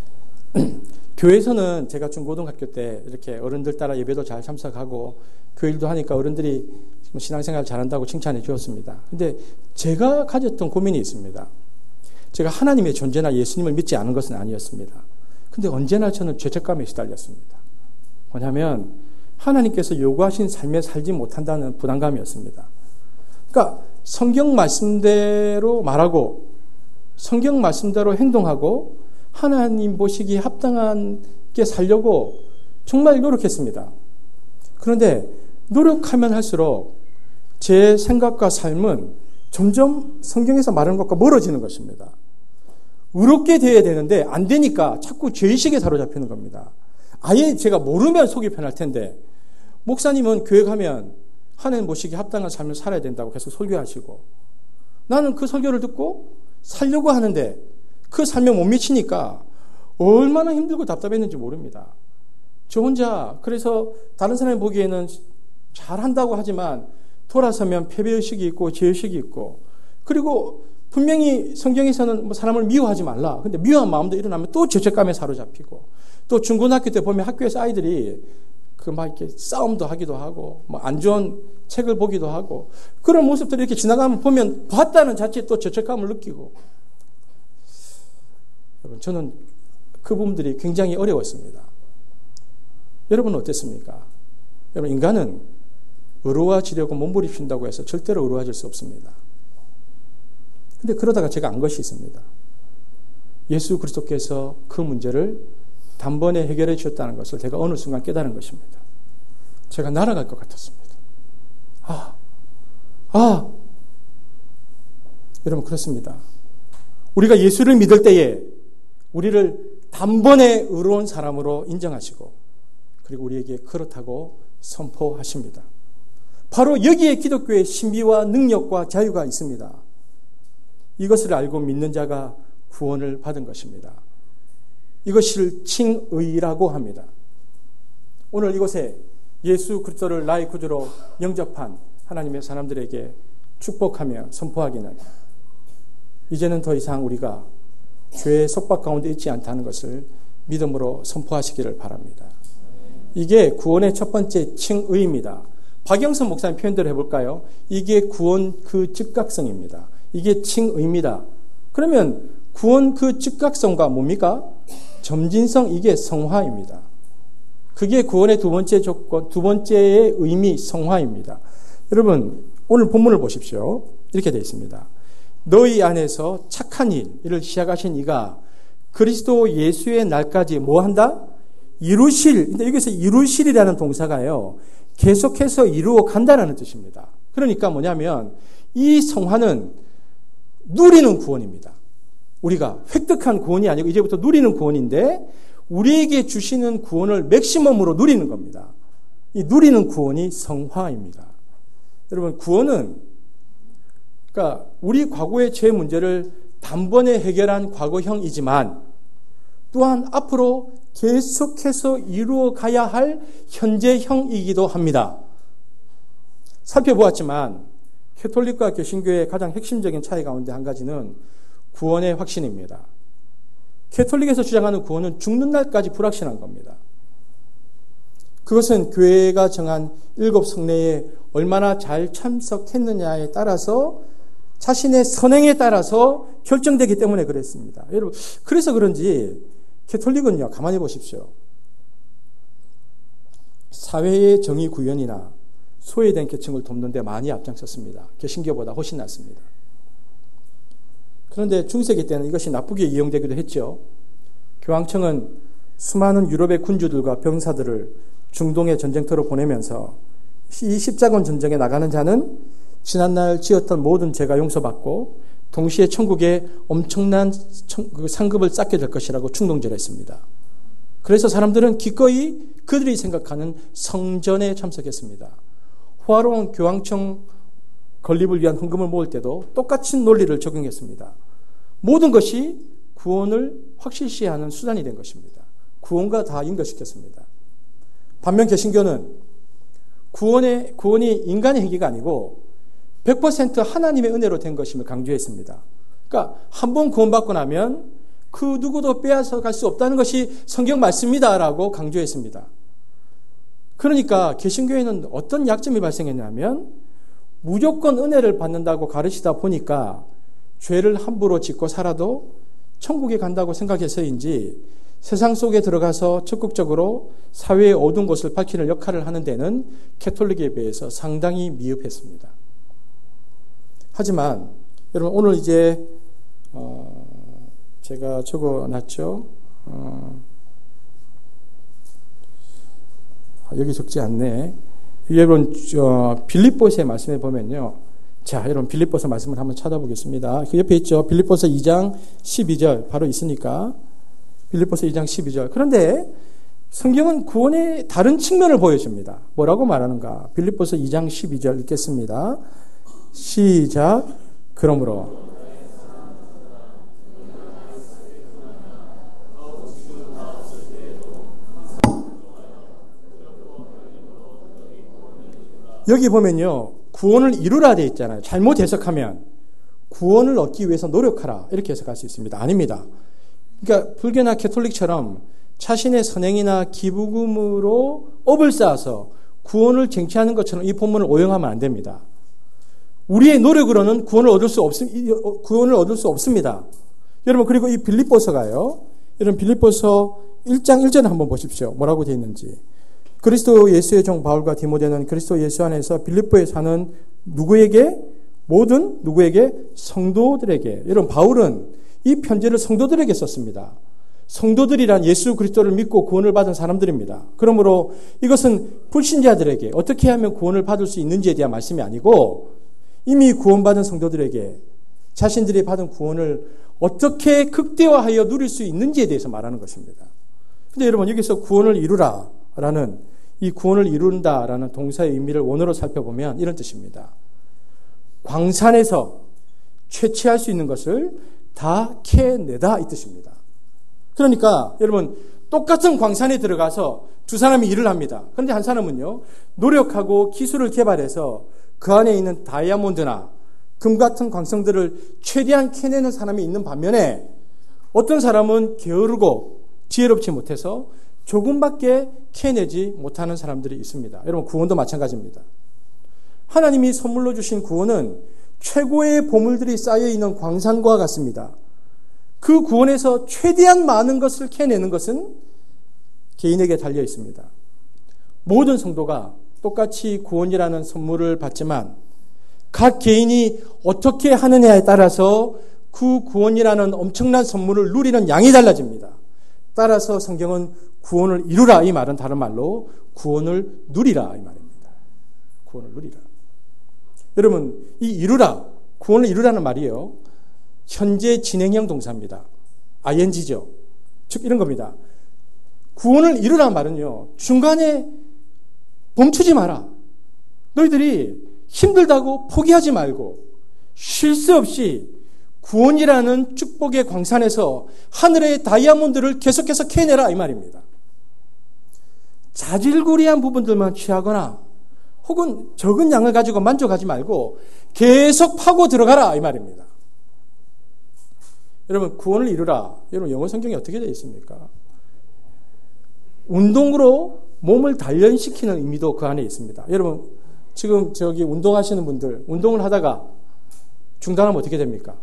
Speaker 1: 교회에서는 제가 중고등학교 때 이렇게 어른들 따라 예배도 잘 참석하고 교일도 하니까 어른들이 신앙생활 잘한다고 칭찬해 주었습니다. 근데 제가 가졌던 고민이 있습니다. 제가 하나님의 존재나 예수님을 믿지 않은 것은 아니었습니다. 근데 언제나 저는 죄책감에 시달렸습니다. 뭐냐면 하나님께서 요구하신 삶에 살지 못한다는 부담감이었습니다. 그러니까 성경 말씀대로 말하고 성경 말씀대로 행동하고 하나님 보시기에 합당하게 살려고 정말 노력했습니다. 그런데 노력하면 할수록 제 생각과 삶은 점점 성경에서 말하는 것과 멀어지는 것입니다. 의롭게 되어야 되는데 안 되니까 자꾸 죄의식에 사로잡히는 겁니다. 아예 제가 모르면 속이 편할 텐데, 목사님은 교회 가면 하나님 보시기에 합당한 삶을 살아야 된다고 계속 설교하시고, 나는 그 설교를 듣고 살려고 하는데 그 삶에 못 미치니까 얼마나 힘들고 답답했는지 모릅니다. 저 혼자 그래서 다른 사람이 보기에는 잘한다고 하지만 돌아서면 패배의식이 있고 죄의식이 있고, 그리고 분명히 성경에서는 뭐 사람을 미워하지 말라. 근데 미워한 마음도 일어나면 또 죄책감에 사로잡히고, 또 중고등학교 때 보면 학교에서 아이들이 그 막 이렇게 싸움도 하기도 하고, 뭐 안 좋은 책을 보기도 하고, 그런 모습들을 이렇게 지나가면 보면 봤다는 자체에 또 죄책감을 느끼고. 여러분, 저는 그 부분들이 굉장히 어려웠습니다. 여러분은 어땠습니까? 여러분, 인간은 의로워지려고 몸부림친다고 해서 절대로 의로워질 수 없습니다. 근데 그러다가 제가 안 것이 있습니다. 예수 그리스도께서 그 문제를 단번에 해결해 주셨다는 것을 제가 어느 순간 깨달은 것입니다. 제가 날아갈 것 같았습니다. 여러분, 그렇습니다. 우리가 예수를 믿을 때에 우리를 단번에 의로운 사람으로 인정하시고, 그리고 우리에게 그렇다고 선포하십니다. 바로 여기에 기독교의 신비와 능력과 자유가 있습니다. 이것을 알고 믿는 자가 구원을 받은 것입니다. 이것을 칭의라고 합니다. 오늘 이곳에 예수 그리스도를 나의 구주로 영접한 하나님의 사람들에게 축복하며 선포하기는, 이제는 더 이상 우리가 죄의 속박 가운데 있지 않다는 것을 믿음으로 선포하시기를 바랍니다. 이게 구원의 첫 번째 칭의입니다. 박영선 목사님 표현대로 해볼까요? 이게 구원 그 즉각성입니다. 이게 칭의입니다. 그러면 구원 그 즉각성과 뭡니까? 점진성, 이게 성화입니다. 그게 구원의 두 번째 조건, 두 번째의 의미, 성화입니다. 여러분, 오늘 본문을 보십시오. 이렇게 되어 있습니다. 너희 안에서 착한 일을 시작하신 이가 그리스도 예수의 날까지 뭐 한다? 이루실. 근데 여기서 이루실이라는 동사가요, 계속해서 이루어 간다라는 뜻입니다. 그러니까 뭐냐면 이 성화는 누리는 구원입니다. 우리가 획득한 구원이 아니고 이제부터 누리는 구원인데, 우리에게 주시는 구원을 맥시멈으로 누리는 겁니다. 이 누리는 구원이 성화입니다. 여러분, 구원은, 그러니까 우리 과거의 죄 문제를 단번에 해결한 과거형이지만 또한 앞으로 계속해서 이루어 가야 할 현재형이기도 합니다. 살펴보았지만 캐톨릭과 개신교의 가장 핵심적인 차이 가운데 한 가지는 구원의 확신입니다. 캐톨릭에서 주장하는 구원은 죽는 날까지 불확실한 겁니다. 그것은 교회가 정한 7 성례에 얼마나 잘 참석했느냐에 따라서, 자신의 선행에 따라서 결정되기 때문에 그랬습니다. 여러분, 그래서 그런지 캐톨릭은요, 가만히 보십시오. 사회의 정의 구현이나 소외된 계층을 돕는 데 많이 앞장섰습니다. 개신교보다 훨씬 낫습니다. 그런데 중세기 때는 이것이 나쁘게 이용되기도 했죠. 교황청은 수많은 유럽의 군주들과 병사들을 중동의 전쟁터로 보내면서 이 십자군 전쟁에 나가는 자는 지난날 지었던 모든 죄가 용서받고 동시에 천국에 엄청난 상급을 쌓게 될 것이라고 충동질했습니다. 그래서 사람들은 기꺼이 그들이 생각하는 성전에 참석했습니다. 호화로운 교황청 건립을 위한 헌금을 모을 때도 똑같은 논리를 적용했습니다. 모든 것이 구원을 확실시하는 수단이 된 것입니다. 구원과 다 연결시켰습니다. 반면 개신교는 구원이 인간의 행위가 아니고 100% 하나님의 은혜로 된 것임을 강조했습니다. 그러니까 한 번 구원받고 나면 그 누구도 빼앗아 갈 수 없다는 것이 성경 말씀이다라고 강조했습니다. 그러니까 개신교에는 어떤 약점이 발생했냐면 무조건 은혜를 받는다고 가르치다 보니까 죄를 함부로 짓고 살아도 천국에 간다고 생각해서인지 세상 속에 들어가서 적극적으로 사회의 어두운 곳을 밝히는 역할을 하는 데는 캐톨릭에 비해서 상당히 미흡했습니다. 하지만 여러분 오늘 이제 제가 적어놨죠. 여기 적지 않네. 여러분 빌립보서의 말씀에 보면요. 자, 여러분 빌립보서 말씀을 한번 찾아보겠습니다. 그 옆에 있죠. 빌립보서 2장 12절 바로 있으니까 빌립보서 2장 12절. 그런데 성경은 구원의 다른 측면을 보여줍니다. 뭐라고 말하는가? 빌립보서 2장 12절 읽겠습니다. 시작. 그러므로 여기 보면요. 구원을 이루라 되어 있잖아요. 잘못 해석하면 구원을 얻기 위해서 노력하라 이렇게 해석할 수 있습니다. 아닙니다. 그러니까 불교나 캐톨릭처럼 자신의 선행이나 기부금으로 업을 쌓아서 구원을 쟁취하는 것처럼 이 본문을 오용하면 안 됩니다. 우리의 노력으로는 구원을 얻을 수 없습니다. 여러분 그리고 이 빌립보서가요. 여러분 빌립보서 1장 1절을 한번 보십시오. 뭐라고 되어 있는지. 그리스도 예수의 종 바울과 디모데는 그리스도 예수 안에서 빌립보에 사는 누구에게? 모든 누구에게? 성도들에게. 여러분 바울은 이 편지를 성도들에게 썼습니다. 성도들이란 예수 그리스도를 믿고 구원을 받은 사람들입니다. 그러므로 이것은 불신자들에게 어떻게 하면 구원을 받을 수 있는지에 대한 말씀이 아니고 이미 구원받은 성도들에게 자신들이 받은 구원을 어떻게 극대화하여 누릴 수 있는지에 대해서 말하는 것입니다. 그런데 여러분 여기서 구원을 이루라라는 이 구원을 이룬다라는 동사의 의미를 원어로 살펴보면 이런 뜻입니다. 광산에서 채취할 수 있는 것을 다 캐내다 이 뜻입니다. 그러니까 여러분 똑같은 광산에 들어가서 두 사람이 일을 합니다. 그런데 한 사람은요 노력하고 기술을 개발해서 그 안에 있는 다이아몬드나 금 같은 광성들을 최대한 캐내는 사람이 있는 반면에 어떤 사람은 게으르고 지혜롭지 못해서 조금밖에 캐내지 못하는 사람들이 있습니다. 여러분 구원도 마찬가지입니다. 하나님이 선물로 주신 구원은 최고의 보물들이 쌓여있는 광산과 같습니다. 그 구원에서 최대한 많은 것을 캐내는 것은 개인에게 달려 있습니다. 모든 성도가 똑같이 구원이라는 선물을 받지만 각 개인이 어떻게 하느냐에 따라서 그 구원이라는 엄청난 선물을 누리는 양이 달라집니다. 따라서 성경은 구원을 이루라 이 말은 다른 말로 구원을 누리라 이 말입니다. 구원을 누리라. 여러분 이 이루라 구원을 이루라는 말이요 현재 진행형 동사입니다. ing죠. 즉 이런 겁니다. 구원을 이루라는 말은요 중간에 멈추지 마라. 너희들이 힘들다고 포기하지 말고 쉴 새 없이 구원이라는 축복의 광산에서 하늘의 다이아몬드를 계속해서 캐내라 이 말입니다. 자질구레한 부분들만 취하거나 혹은 적은 양을 가지고 만족하지 말고 계속 파고 들어가라 이 말입니다. 여러분 구원을 이루라. 여러분 영어 성경이 어떻게 되어 있습니까? 운동으로 몸을 단련시키는 의미도 그 안에 있습니다. 여러분 지금 저기 운동하시는 분들 운동을 하다가 중단하면 어떻게 됩니까?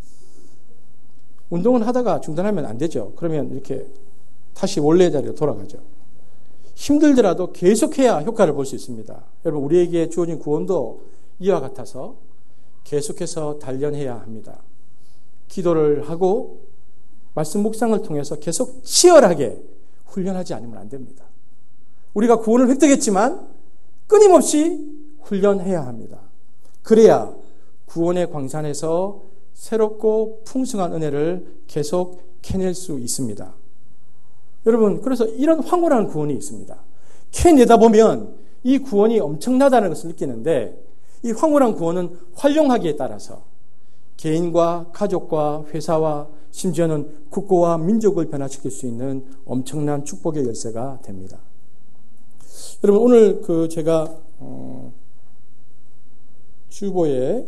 Speaker 1: 운동을 하다가 중단하면 안 되죠. 그러면 이렇게 다시 원래 자리로 돌아가죠. 힘들더라도 계속해야 효과를 볼 수 있습니다. 여러분 우리에게 주어진 구원도 이와 같아서 계속해서 단련해야 합니다. 기도를 하고 말씀 묵상을 통해서 계속 치열하게 훈련하지 않으면 안 됩니다. 우리가 구원을 획득했지만 끊임없이 훈련해야 합니다. 그래야 구원의 광산에서 새롭고 풍성한 은혜를 계속 캐낼 수 있습니다. 여러분 그래서 이런 황홀한 구원이 있습니다. 캐내다 보면 이 구원이 엄청나다는 것을 느끼는데 이 황홀한 구원은 활용하기에 따라서 개인과 가족과 회사와 심지어는 국가와 민족을 변화시킬 수 있는 엄청난 축복의 열쇠가 됩니다. 여러분, 오늘 제가 주보에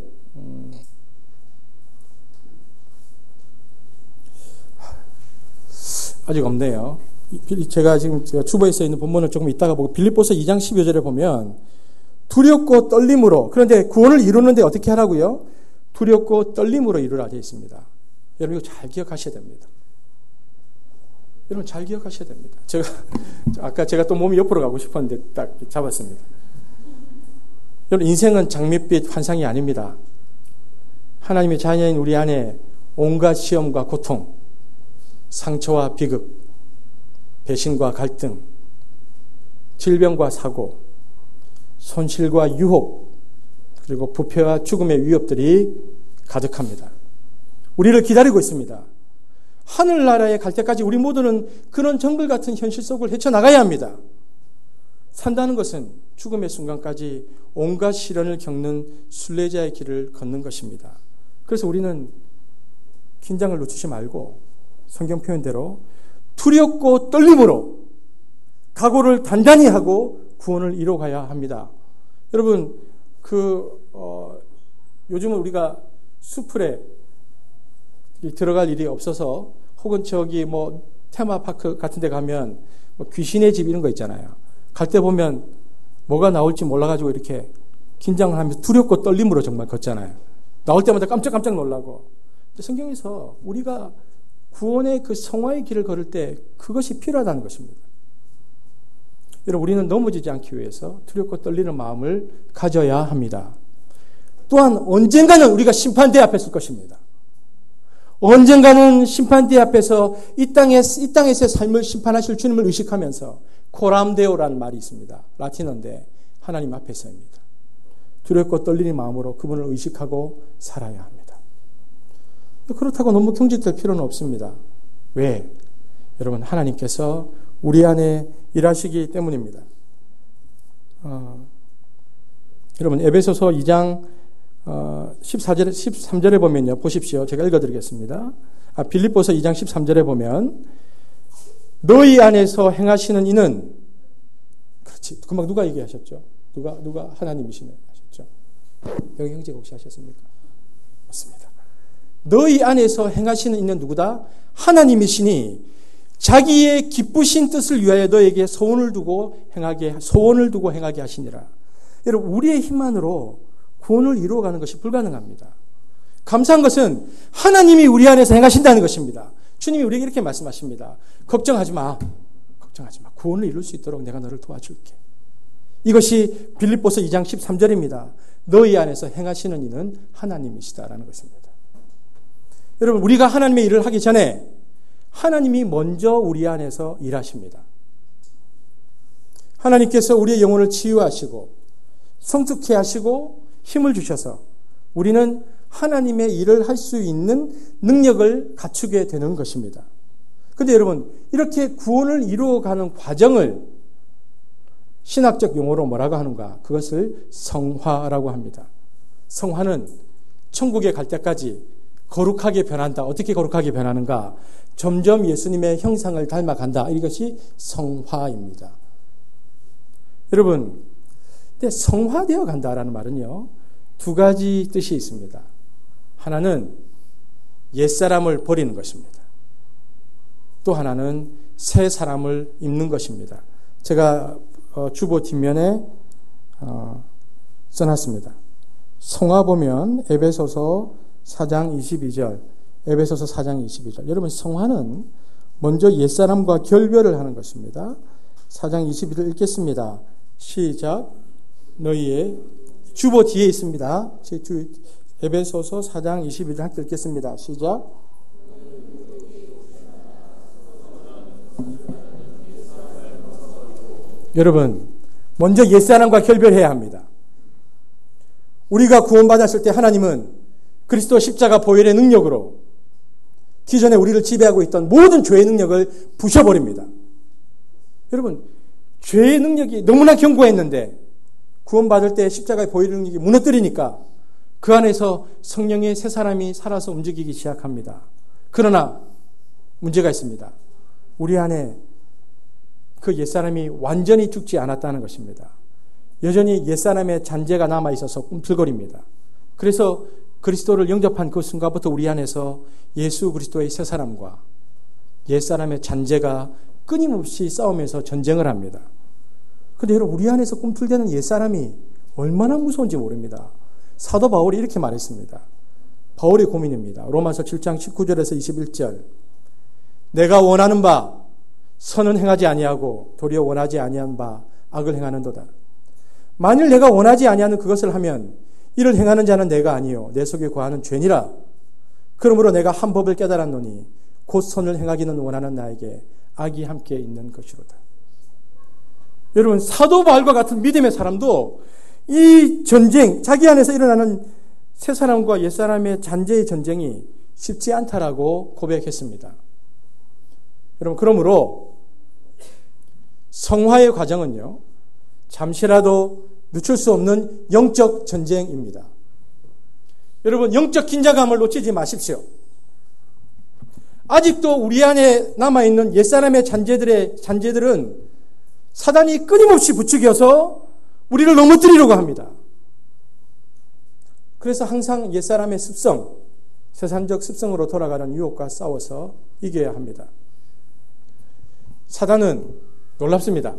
Speaker 1: 아직 없네요. 제가 지금 주보에 써 있는 본문을 조금 이따가 보고 빌립보서 2장 12절에 보면 두렵고 떨림으로, 그런데 구원을 이루는데 어떻게 하라고요? 두렵고 떨림으로 이루라 되어 있습니다. 여러분, 이거 잘 기억하셔야 됩니다. 여러분, 잘 기억하셔야 됩니다. 아까 제가 또 몸이 옆으로 가고 싶었는데 딱 잡았습니다. 여러분, 인생은 장밋빛 환상이 아닙니다. 하나님의 자녀인 우리 안에 온갖 시험과 고통, 상처와 비극, 배신과 갈등, 질병과 사고, 손실과 유혹, 그리고 부패와 죽음의 위협들이 가득합니다. 우리를 기다리고 있습니다. 하늘나라에 갈 때까지 우리 모두는 그런 정글 같은 현실 속을 헤쳐나가야 합니다. 산다는 것은 죽음의 순간까지 온갖 시련을 겪는 순례자의 길을 걷는 것입니다. 그래서 우리는 긴장을 늦추지 말고 성경 표현대로 두렵고 떨림으로 각오를 단단히 하고 구원을 이뤄가야 합니다. 여러분, 요즘은 우리가 수풀에 들어갈 일이 없어서 혹은 테마파크 같은 데 가면 귀신의 집 이런 거 있잖아요. 갈 때 보면 뭐가 나올지 몰라가지고 이렇게 긴장을 하면서 두렵고 떨림으로 정말 걷잖아요. 나올 때마다 깜짝깜짝 놀라고. 성경에서 우리가 구원의 그 성화의 길을 걸을 때 그것이 필요하다는 것입니다. 여러분, 우리는 넘어지지 않기 위해서 두렵고 떨리는 마음을 가져야 합니다. 또한 언젠가는 우리가 심판대 앞에 설 것입니다. 언젠가는 심판대 앞에서 이 땅에서의 삶을 심판하실 주님을 의식하면서 코람데오라는 말이 있습니다. 라틴어인데 하나님 앞에서입니다. 두렵고 떨리는 마음으로 그분을 의식하고 살아야 합니다. 그렇다고 너무 경직될 필요는 없습니다. 왜? 여러분, 하나님께서 우리 안에 일하시기 때문입니다. 여러분, 에베소서 2장 13절에 보면요. 보십시오. 제가 읽어드리겠습니다. 빌립보서 2장 13절에 보면 너희 안에서 행하시는 이는, 그렇지. 금방 누가 얘기하셨죠? 누가 하나님이시네 하셨죠? 여기 형제가 혹시 하셨습니까? 맞습니다. 너희 안에서 행하시는 이는 누구다? 하나님이시니 자기의 기쁘신 뜻을 위하여 너에게 소원을 두고 행하게 하시니라. 여러분, 우리의 힘만으로 구원을 이루어가는 것이 불가능합니다. 감사한 것은 하나님이 우리 안에서 행하신다는 것입니다. 주님이 우리에게 이렇게 말씀하십니다. 걱정하지 마. 구원을 이룰 수 있도록 내가 너를 도와줄게. 이것이 빌립보서 2장 13절입니다. 너희 안에서 행하시는 이는 하나님이시다라는 것입니다. 여러분, 우리가 하나님의 일을 하기 전에 하나님이 먼저 우리 안에서 일하십니다. 하나님께서 우리의 영혼을 치유하시고 성숙케 하시고 힘을 주셔서 우리는 하나님의 일을 할 수 있는 능력을 갖추게 되는 것입니다. 그런데 여러분, 이렇게 구원을 이루어가는 과정을 신학적 용어로 뭐라고 하는가? 그것을 성화라고 합니다. 성화는 천국에 갈 때까지 거룩하게 변한다. 어떻게 거룩하게 변하는가? 점점 예수님의 형상을 닮아간다. 이것이 성화입니다. 여러분, 근데 성화되어 간다라는 말은요, 두 가지 뜻이 있습니다. 하나는 옛사람을 버리는 것입니다. 또 하나는 새 사람을 입는 것입니다. 제가 주보 뒷면에 써놨습니다. 성화 보면 에베소서 4장 22절, 에베소서 4장 22절. 여러분, 성화는 먼저 옛사람과 결별을 하는 것입니다. 4장 22절 읽겠습니다. 시작. 너희의 주보 뒤에 있습니다. 에베소서 4장 22절 함께 읽겠습니다. 시작. 여러분, 먼저 옛사람과 결별해야 합니다. 우리가 구원받았을 때 하나님은 그리스도 십자가 보혈의 능력으로 기존에 우리를 지배하고 있던 모든 죄의 능력을 부셔버립니다. 여러분, 죄의 능력이 너무나 견고했는데 구원받을 때 십자가의 보혈의 능력이 무너뜨리니까 그 안에서 성령의 새 사람이 살아서 움직이기 시작합니다. 그러나 문제가 있습니다. 우리 안에 그 옛사람이 완전히 죽지 않았다는 것입니다. 여전히 옛사람의 잔재가 남아있어서 꿈틀거립니다. 그래서 그리스도를 영접한 그 순간부터 우리 안에서 예수 그리스도의 새 사람과 옛사람의 잔재가 끊임없이 싸우면서 전쟁을 합니다. 그런데 여러분, 우리 안에서 꿈틀대는 옛사람이 얼마나 무서운지 모릅니다. 사도 바울이 이렇게 말했습니다. 바울의 고민입니다. 로마서 7장 19절에서 21절. 내가 원하는 바 선은 행하지 아니하고 도리어 원하지 아니한 바 악을 행하는도다. 만일 내가 원하지 아니하는 그것을 하면 이를 행하는 자는 내가 아니요 내 속에 거하는 죄니라. 그러므로 내가 한 법을 깨달았노니 곧 선을 행하기는 원하는 나에게 악이 함께 있는 것이로다. 여러분, 사도 바울과 같은 믿음의 사람도 이 전쟁, 자기 안에서 일어나는 새 사람과 옛 사람의 잔재의 전쟁이 쉽지 않다라고 고백했습니다. 여러분, 그러므로 성화의 과정은요, 잠시라도 늦출 수 없는 영적 전쟁입니다. 여러분, 영적 긴장감을 놓치지 마십시오. 아직도 우리 안에 남아있는 옛사람의 잔재들은 사단이 끊임없이 부추겨서 우리를 넘어뜨리려고 합니다. 그래서 항상 옛사람의 습성, 세상적 습성으로 돌아가는 유혹과 싸워서 이겨야 합니다. 사단은 놀랍습니다.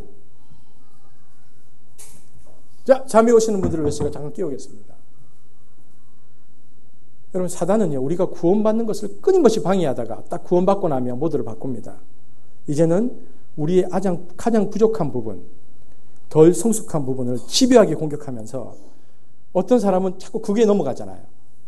Speaker 1: 자, 잠이 오시는 분들을 위해서 제가 잠깐 끼우겠습니다. 여러분, 사단은요, 우리가 구원받는 것을 끊임없이 방해하다가 딱 구원받고 나면 모드를 바꿉니다. 이제는 우리의 가장 부족한 부분, 덜 성숙한 부분을 집요하게 공격하면서 어떤 사람은 자꾸 그게 넘어가잖아요.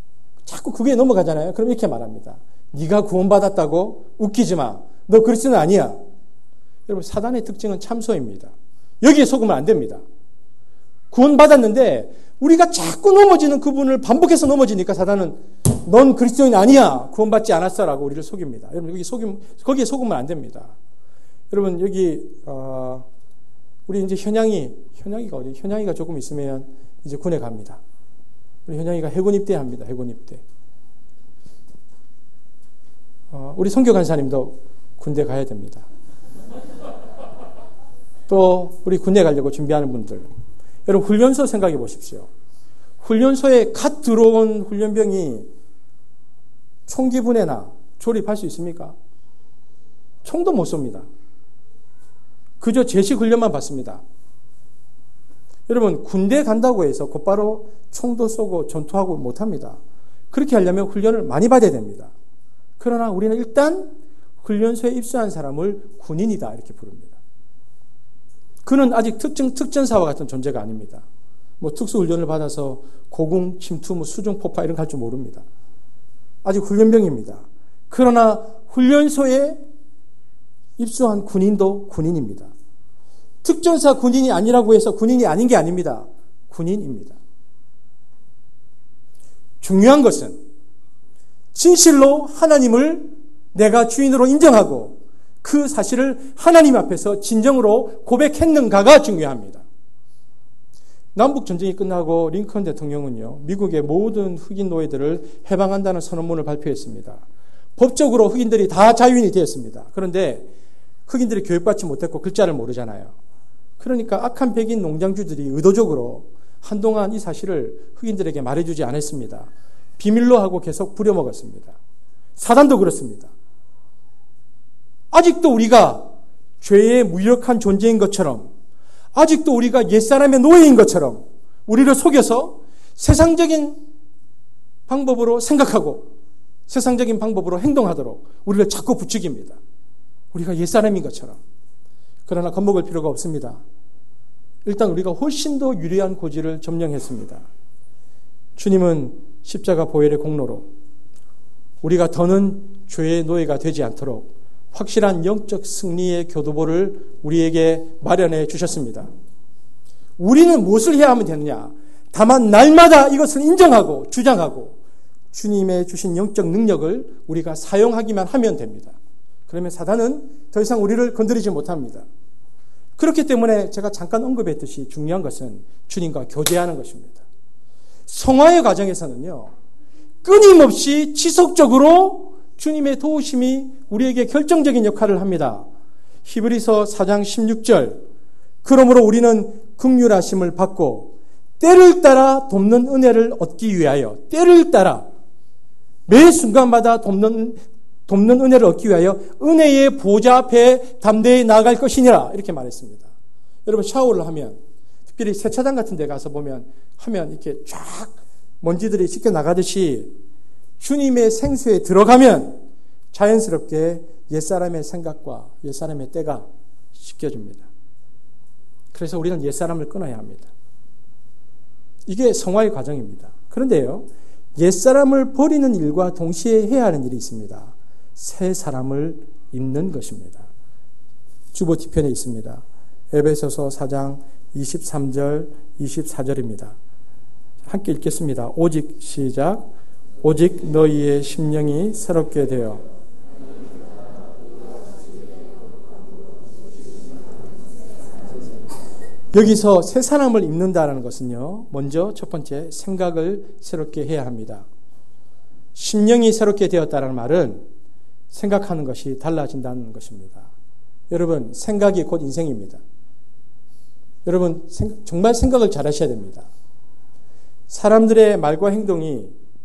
Speaker 1: 그럼 이렇게 말합니다. 네가 구원받았다고? 웃기지 마. 너 그리스도는 아니야. 여러분, 사단의 특징은 참소입니다. 여기에 속으면 안 됩니다. 구원받았는데 우리가 자꾸 넘어지는 그분을 반복해서 넘어지니까 사단은 넌 그리스도인 아니야. 구원받지 않았어라고 우리를 속입니다. 여러분, 거기에 속으면 안 됩니다. 여러분, 여기 우리 이제 현양이가 어디? 현양이가 조금 있으면 이제 군에 갑니다. 우리 현양이가 해군 입대합니다. 해군 입대. 우리 선교 간사님도 군대 가야 됩니다. 또 우리 군대 가려고 준비하는 분들, 여러분, 훈련소 생각해 보십시오. 훈련소에 갓 들어온 훈련병이 총기분해나 조립할 수 있습니까? 총도 못 쏩니다. 그저 제식 훈련만 받습니다. 여러분, 군대 간다고 해서 곧바로 총도 쏘고 전투하고 못합니다. 그렇게 하려면 훈련을 많이 받아야 됩니다. 그러나 우리는 일단 훈련소에 입소한 사람을 군인이다 이렇게 부릅니다. 그는 아직 특전사와 같은 존재가 아닙니다. 특수훈련을 받아서 고궁, 침투, 수중 폭파 이런 거 할 줄 모릅니다. 아직 훈련병입니다. 그러나 훈련소에 입소한 군인도 군인입니다. 특전사 군인이 아니라고 해서 군인이 아닌 게 아닙니다. 군인입니다. 중요한 것은 진실로 하나님을 내가 주인으로 인정하고 그 사실을 하나님 앞에서 진정으로 고백했는가가 중요합니다. 남북전쟁이 끝나고 링컨 대통령은요, 미국의 모든 흑인 노예들을 해방한다는 선언문을 발표했습니다. 법적으로 흑인들이 다 자유인이 되었습니다. 그런데 흑인들이 교육받지 못했고 글자를 모르잖아요. 그러니까 악한 백인 농장주들이 의도적으로 한동안 이 사실을 흑인들에게 말해주지 않았습니다. 비밀로 하고 계속 부려먹었습니다. 사단도 그렇습니다. 아직도 우리가 죄의 무력한 존재인 것처럼, 아직도 우리가 옛사람의 노예인 것처럼 우리를 속여서 세상적인 방법으로 생각하고 세상적인 방법으로 행동하도록 우리를 자꾸 부추깁니다. 우리가 옛사람인 것처럼. 그러나 겁먹을 필요가 없습니다. 일단 우리가 훨씬 더 유리한 고지를 점령했습니다. 주님은 십자가 보혈의 공로로 우리가 더는 죄의 노예가 되지 않도록 확실한 영적 승리의 교두보를 우리에게 마련해 주셨습니다. 우리는 무엇을 해야 하면 되느냐? 다만 날마다 이것을 인정하고 주장하고 주님의 주신 영적 능력을 우리가 사용하기만 하면 됩니다. 그러면 사단은 더 이상 우리를 건드리지 못합니다. 그렇기 때문에 제가 잠깐 언급했듯이 중요한 것은 주님과 교제하는 것입니다. 성화의 과정에서는요, 끊임없이 지속적으로 주님의 도우심이 우리에게 결정적인 역할을 합니다. 히브리서 4장 16절 그러므로 우리는 긍휼하심을 받고 때를 따라 돕는 은혜를 얻기 위하여 때를 따라 매 순간마다 돕는 은혜를 얻기 위하여 은혜의 보좌 앞에 담대히 나아갈 것이니라 이렇게 말했습니다. 여러분 샤워를 하면 특별히 세차장 같은 데 가서 하면 이렇게 쫙 먼지들이 씻겨 나가듯이 주님의 생수에 들어가면 자연스럽게 옛사람의 생각과 옛사람의 때가 씻겨집니다. 그래서 우리는 옛사람을 끊어야 합니다. 이게 성화의 과정입니다. 그런데요, 옛사람을 버리는 일과 동시에 해야 하는 일이 있습니다. 새 사람을 입는 것입니다. 주보 뒤편에 있습니다. 에베소서 4장 23절, 24절입니다. 함께 읽겠습니다. 오직 시작. 오직 너희의 심령이 새롭게 되어 여기서 새 사람을 입는다는 것은요, 먼저 첫 번째 생각을 새롭게 해야 합니다. 심령이 새롭게 되었다는 말은 생각하는 것이 달라진다는 것입니다. 여러분, 생각이 곧 인생입니다. 여러분, 정말 생각을 잘 하셔야 됩니다. 사람들의 말과 행동이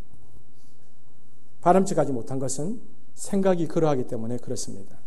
Speaker 1: 바람직하지 못한 것은 생각이 그러하기 때문에 그렇습니다.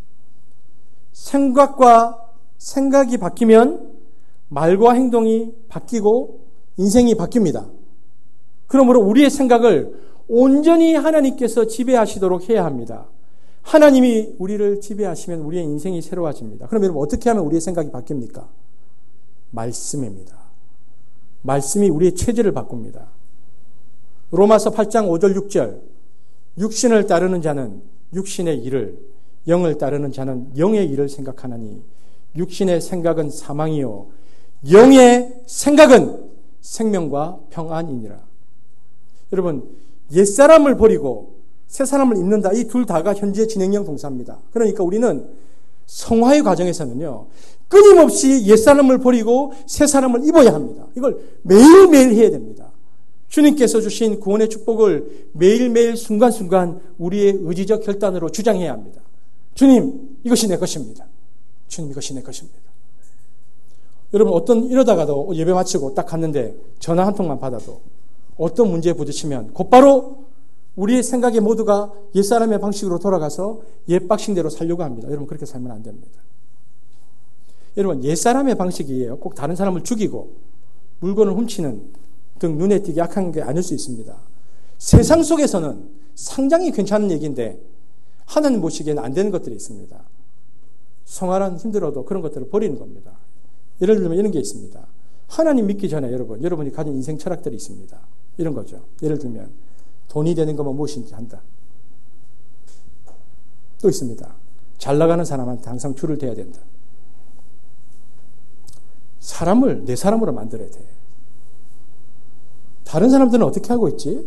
Speaker 1: 생각이 바뀌면 말과 행동이 바뀌고 인생이 바뀝니다. 그러므로 우리의 생각을 온전히 하나님께서 지배하시도록 해야 합니다. 하나님이 우리를 지배하시면 우리의 인생이 새로워집니다. 그럼 여러분 어떻게 하면 우리의 생각이 바뀝니까? 말씀입니다. 말씀이 우리의 체질을 바꿉니다. 로마서 8장 5절 6절 육신을 따르는 자는 육신의 일을 영을 따르는 자는 영의 일을 생각하나니 육신의 생각은 사망이요 영의 생각은 생명과 평안이니라. 여러분 옛사람을 버리고 새사람을 입는다. 이 둘 다가 현재 진행형 동사입니다. 그러니까 우리는 성화의 과정에서는요 끊임없이 옛사람을 버리고 새사람을 입어야 합니다. 이걸 매일매일 해야 됩니다. 주님께서 주신 구원의 축복을 매일매일 순간순간 우리의 의지적 결단으로 주장해야 합니다. 주님, 이것이 내 것입니다. 주님, 이것이 내 것입니다. 여러분, 이러다가도 예배 마치고 딱 갔는데 전화 한 통만 받아도 어떤 문제에 부딪히면 곧바로 우리의 생각의 모두가 옛사람의 방식으로 돌아가서 옛 방식대로 살려고 합니다. 여러분, 그렇게 살면 안 됩니다. 여러분, 옛사람의 방식이에요. 꼭 다른 사람을 죽이고 물건을 훔치는 등 눈에 띄게 약한 게 아닐 수 있습니다. 세상 속에서는 상당히 괜찮은 얘기인데 하나님 보시기에는 안 되는 것들이 있습니다. 성화란 힘들어도 그런 것들을 버리는 겁니다. 예를 들면 이런 게 있습니다. 하나님 믿기 전에 여러분이 가진 인생 철학들이 있습니다. 이런 거죠. 예를 들면 돈이 되는 것만 무엇인지 한다. 또 있습니다. 잘 나가는 사람한테 항상 줄을 대야 된다. 사람을 내 사람으로 만들어야 돼. 다른 사람들은 어떻게 하고 있지?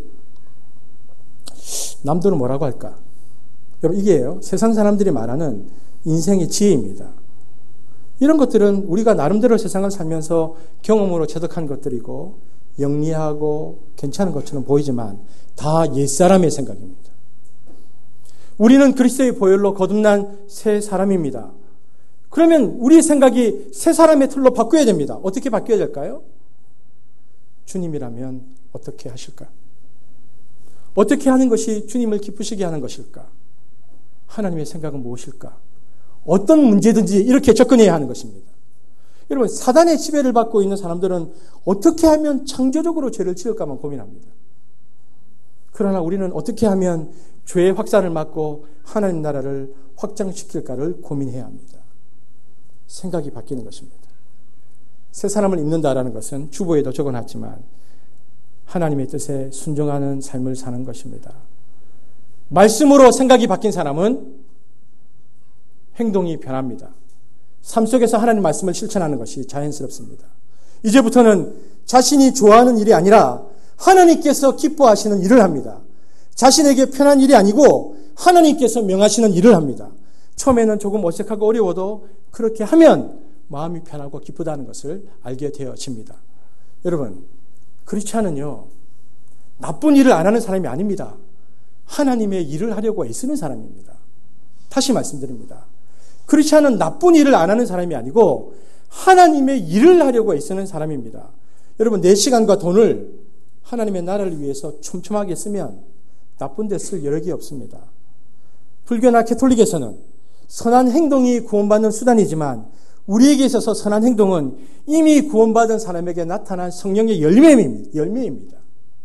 Speaker 1: 남들은 뭐라고 할까? 여러분, 이게요, 세상 사람들이 말하는 인생의 지혜입니다. 이런 것들은 우리가 나름대로 세상을 살면서 경험으로 체득한 것들이고 영리하고 괜찮은 것처럼 보이지만 다 옛사람의 생각입니다. 우리는 그리스도의 보혈로 거듭난 새 사람입니다. 그러면 우리의 생각이 새 사람의 틀로 바뀌어야 됩니다. 어떻게 바뀌어야 될까요? 주님이라면 어떻게 하실까? 어떻게 하는 것이 주님을 기쁘시게 하는 것일까? 하나님의 생각은 무엇일까? 어떤 문제든지 이렇게 접근해야 하는 것입니다. 여러분, 사단의 지배를 받고 있는 사람들은 어떻게 하면 창조적으로 죄를 지을까만 고민합니다. 그러나 우리는 어떻게 하면 죄의 확산을 막고 하나님 나라를 확장시킬까를 고민해야 합니다. 생각이 바뀌는 것입니다. 새 사람을 입는다라는 것은 주보에도 적어놨지만 하나님의 뜻에 순종하는 삶을 사는 것입니다. 말씀으로 생각이 바뀐 사람은 행동이 변합니다. 삶 속에서 하나님 말씀을 실천하는 것이 자연스럽습니다. 이제부터는 자신이 좋아하는 일이 아니라 하나님께서 기뻐하시는 일을 합니다. 자신에게 편한 일이 아니고 하나님께서 명하시는 일을 합니다. 처음에는 조금 어색하고 어려워도 그렇게 하면 마음이 편하고 기쁘다는 것을 알게 되어집니다. 여러분, 크리스찬은요 나쁜 일을 안 하는 사람이 아닙니다. 하나님의 일을 하려고 애쓰는 사람입니다. 다시 말씀드립니다. 그렇지 않은 나쁜 일을 안 하는 사람이 아니고 하나님의 일을 하려고 애쓰는 사람입니다. 여러분, 내 시간과 돈을 하나님의 나라를 위해서 촘촘하게 쓰면 나쁜 데 쓸 여력이 없습니다. 불교나 캐톨릭에서는 선한 행동이 구원받는 수단이지만 우리에게 있어서 선한 행동은 이미 구원받은 사람에게 나타난 성령의 열매입니다.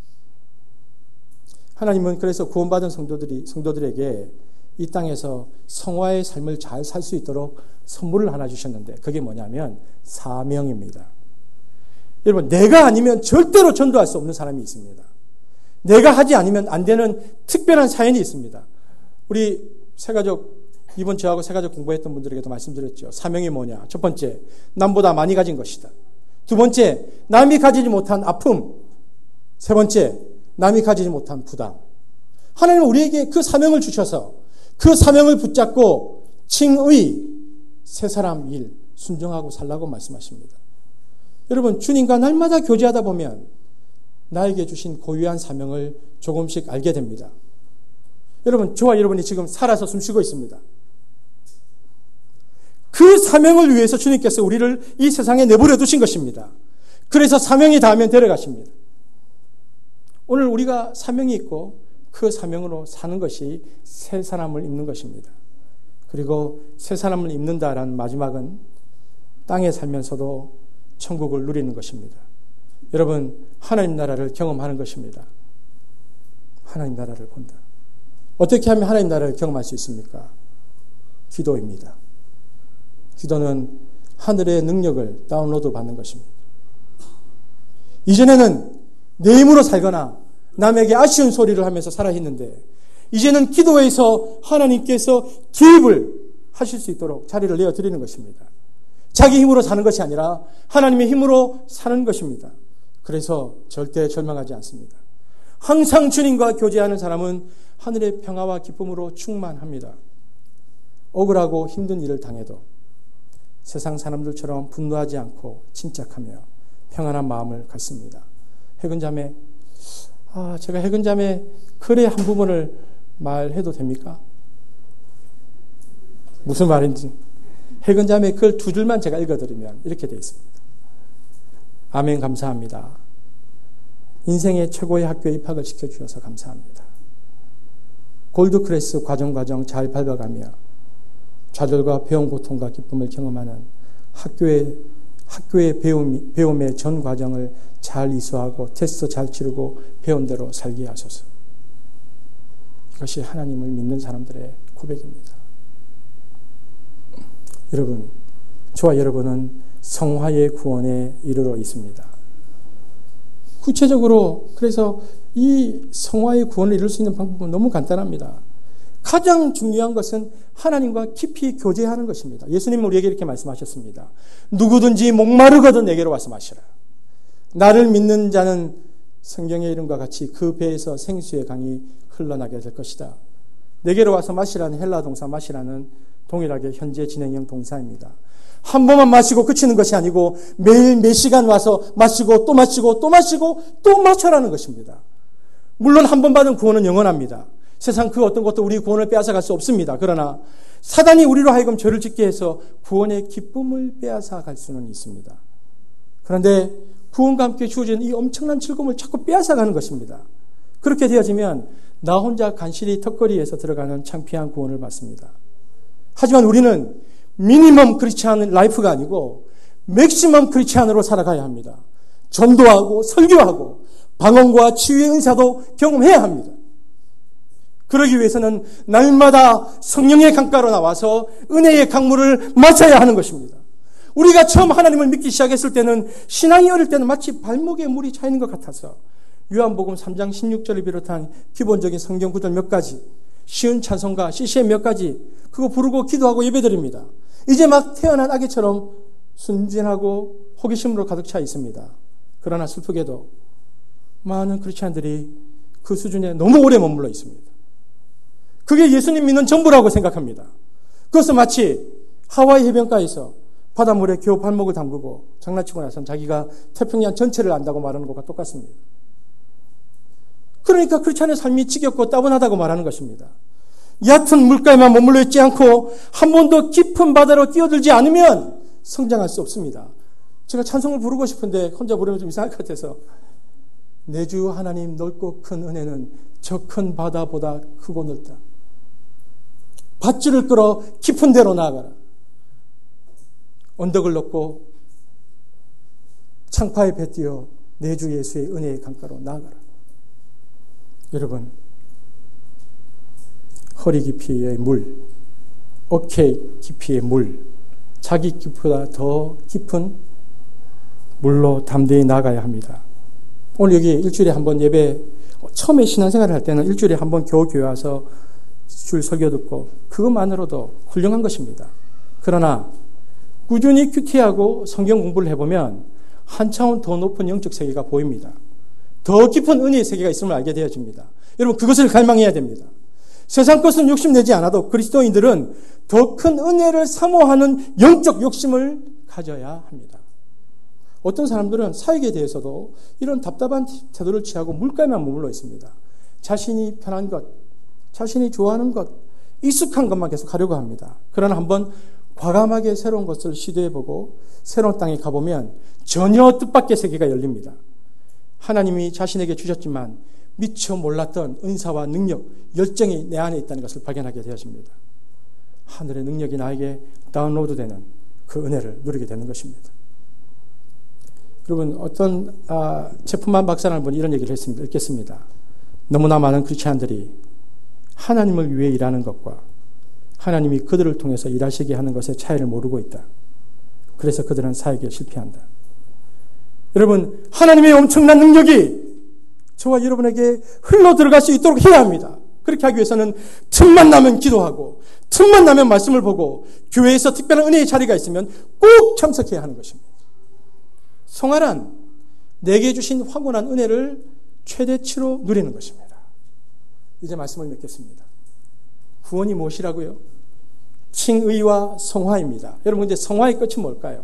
Speaker 1: 하나님은 그래서 구원받은 성도들에게 이 땅에서 성화의 삶을 잘 살 수 있도록 선물을 하나 주셨는데 그게 뭐냐면 사명입니다. 여러분, 내가 아니면 절대로 전도할 수 없는 사람이 있습니다. 내가 하지 않으면 안 되는 특별한 사연이 있습니다. 우리 새가족, 이번 저하고 새가족 공부했던 분들에게도 말씀드렸죠. 사명이 뭐냐? 첫 번째, 남보다 많이 가진 것이다. 두 번째, 남이 가지지 못한 아픔. 세 번째, 남이 가지지 못한 부담. 하나님은 우리에게 그 사명을 주셔서 그 사명을 붙잡고 칭의, 새 사람 일, 순종하고 살라고 말씀하십니다. 여러분, 주님과 날마다 교제하다 보면 나에게 주신 고유한 사명을 조금씩 알게 됩니다. 여러분, 저와 여러분이 지금 살아서 숨쉬고 있습니다. 그 사명을 위해서 주님께서 우리를 이 세상에 내버려 두신 것입니다. 그래서 사명이 닿으면 데려가십니다. 오늘 우리가 사명이 있고 그 사명으로 사는 것이 새 사람을 입는 것입니다. 그리고 새 사람을 입는다라는 마지막은 땅에 살면서도 천국을 누리는 것입니다. 여러분, 하나님 나라를 경험하는 것입니다. 하나님 나라를 본다. 어떻게 하면 하나님 나라를 경험할 수 있습니까? 기도입니다. 기도는 하늘의 능력을 다운로드 받는 것입니다. 이전에는 내 힘으로 살거나 남에게 아쉬운 소리를 하면서 살아있는데 이제는 기도에서 하나님께서 기입을 하실 수 있도록 자리를 내어드리는 것입니다. 자기 힘으로 사는 것이 아니라 하나님의 힘으로 사는 것입니다. 그래서 절대 절망하지 않습니다. 항상 주님과 교제하는 사람은 하늘의 평화와 기쁨으로 충만합니다. 억울하고 힘든 일을 당해도 세상 사람들처럼 분노하지 않고 침착하며 평안한 마음을 갖습니다. 해근자매, 제가 해근자매 글의 한 부분을 말해도 됩니까? 무슨 말인지. 해근자매 글 두 줄만 제가 읽어드리면 이렇게 되어 있습니다. 아멘, 감사합니다. 인생의 최고의 학교에 입학을 시켜주셔서 감사합니다. 골드크래스 과정 잘 밟아가며 좌절과 배움 고통과 기쁨을 경험하는 학교의 배움의 전 과정을 잘 이수하고 테스트 잘 치르고 배운 대로 살게 하소서. 이것이 하나님을 믿는 사람들의 고백입니다. 여러분, 저와 여러분은 성화의 구원에 이르러 있습니다. 구체적으로 그래서 이 성화의 구원을 이룰 수 있는 방법은 너무 간단합니다. 가장 중요한 것은 하나님과 깊이 교제하는 것입니다. 예수님은 우리에게 이렇게 말씀하셨습니다. 누구든지 목마르거든 내게로 와서 마시라. 나를 믿는 자는 성경의 이름과 같이 그 배에서 생수의 강이 흘러나게 될 것이다. 내게로 와서 마시라는 헬라 동사 마시라는 동일하게 현재 진행형 동사입니다. 한 번만 마시고 그치는 것이 아니고 매일 몇 시간 와서 마시고 또 마시고 또 마시고 또 마셔라는 것입니다. 물론 한 번 받은 구원은 영원합니다. 세상 그 어떤 것도 우리 구원을 빼앗아갈 수 없습니다. 그러나 사단이 우리로 하여금 죄를 짓게 해서 구원의 기쁨을 빼앗아갈 수는 있습니다. 그런데 구원과 함께 주어진 이 엄청난 즐거움을 자꾸 빼앗아가는 것입니다. 그렇게 되어지면 나 혼자 간신히 턱걸이에서 들어가는 창피한 구원을 받습니다. 하지만 우리는 미니멈 크리스찬 라이프가 아니고 맥시멈 크리스찬으로 살아가야 합니다. 전도하고 설교하고 방언과 치유의 은사도 경험해야 합니다. 그러기 위해서는 날마다 성령의 강가로 나와서 은혜의 강물을 마셔야 하는 것입니다. 우리가 처음 하나님을 믿기 시작했을 때는 신앙이 어릴 때는 마치 발목에 물이 차 있는 것 같아서 요한복음 3장 16절을 비롯한 기본적인 성경 구절 몇 가지, 쉬운 찬송가, CCM 몇 가지 그거 부르고 기도하고 예배드립니다. 이제 막 태어난 아기처럼 순진하고 호기심으로 가득 차 있습니다. 그러나 슬프게도 많은 크리스찬들이 그 수준에 너무 오래 머물러 있습니다. 그게 예수님 믿는 전부라고 생각합니다. 그것은 마치 하와이 해변가에서 바닷물에 겨우 발목을 담그고 장난치고 나선 자기가 태평양 전체를 안다고 말하는 것과 똑같습니다. 그러니까 크리스찬의 삶이 지겹고 따분하다고 말하는 것입니다. 얕은 물가에만 머물러 있지 않고 한 번도 깊은 바다로 뛰어들지 않으면 성장할 수 없습니다. 제가 찬송을 부르고 싶은데 혼자 부르면 좀 이상할 것 같아서, 내 주 하나님 넓고 큰 은혜는 저 큰 바다보다 크고 넓다. 밧줄을 끌어 깊은 데로 나아가라. 언덕을 넘고 창파에 배 띄어 내 주 예수의 은혜의 강가로 나아가라. 여러분, 허리 깊이의 물, 어깨 깊이의 물, 자기 깊이보다 더 깊은 물로 담대히 나아가야 합니다. 오늘 여기 일주일에 한 번 예배, 처음에 신앙생활을 할 때는 일주일에 한 번 겨우 교회 와서 줄 설교 듣고 그것만으로도 훌륭한 것입니다. 그러나 꾸준히 큐티하고 성경 공부를 해보면 한 차원 더 높은 영적 세계가 보입니다. 더 깊은 은혜의 세계가 있음을 알게 되어집니다. 여러분, 그것을 갈망해야 됩니다. 세상 것은 욕심내지 않아도 그리스도인들은 더 큰 은혜를 사모하는 영적 욕심을 가져야 합니다. 어떤 사람들은 사역에 대해서도 이런 답답한 태도를 취하고 물가에만 머물러 있습니다. 자신이 편한 것, 자신이 좋아하는 것, 익숙한 것만 계속 하려고 합니다. 그러나 한번 과감하게 새로운 것을 시도해보고 새로운 땅에 가보면 전혀 뜻밖의 세계가 열립니다. 하나님이 자신에게 주셨지만 미처 몰랐던 은사와 능력, 열정이 내 안에 있다는 것을 발견하게 되어집니다. 하늘의 능력이 나에게 다운로드되는 그 은혜를 누리게 되는 것입니다. 여러분, 어떤 제품만 박사라는 분이 이런 얘기를 했습니다. 읽겠습니다. 너무나 많은 크리스찬들이 하나님을 위해 일하는 것과 하나님이 그들을 통해서 일하시게 하는 것의 차이를 모르고 있다. 그래서 그들은 사역에 실패한다. 여러분, 하나님의 엄청난 능력이 저와 여러분에게 흘러 들어갈 수 있도록 해야 합니다. 그렇게 하기 위해서는 틈만 나면 기도하고 틈만 나면 말씀을 보고 교회에서 특별한 은혜의 자리가 있으면 꼭 참석해야 하는 것입니다. 성화란 내게 주신 황홀한 은혜를 최대치로 누리는 것입니다. 이제 말씀을 맺겠습니다. 구원이 무엇이라고요? 칭의와 성화입니다. 여러분, 이제 성화의 끝은 뭘까요?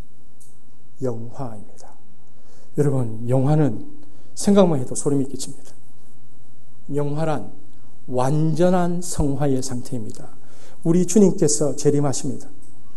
Speaker 1: 영화입니다. 여러분, 영화는 생각만 해도 소름이 끼칩니다. 영화란 완전한 성화의 상태입니다. 우리 주님께서 재림하십니다.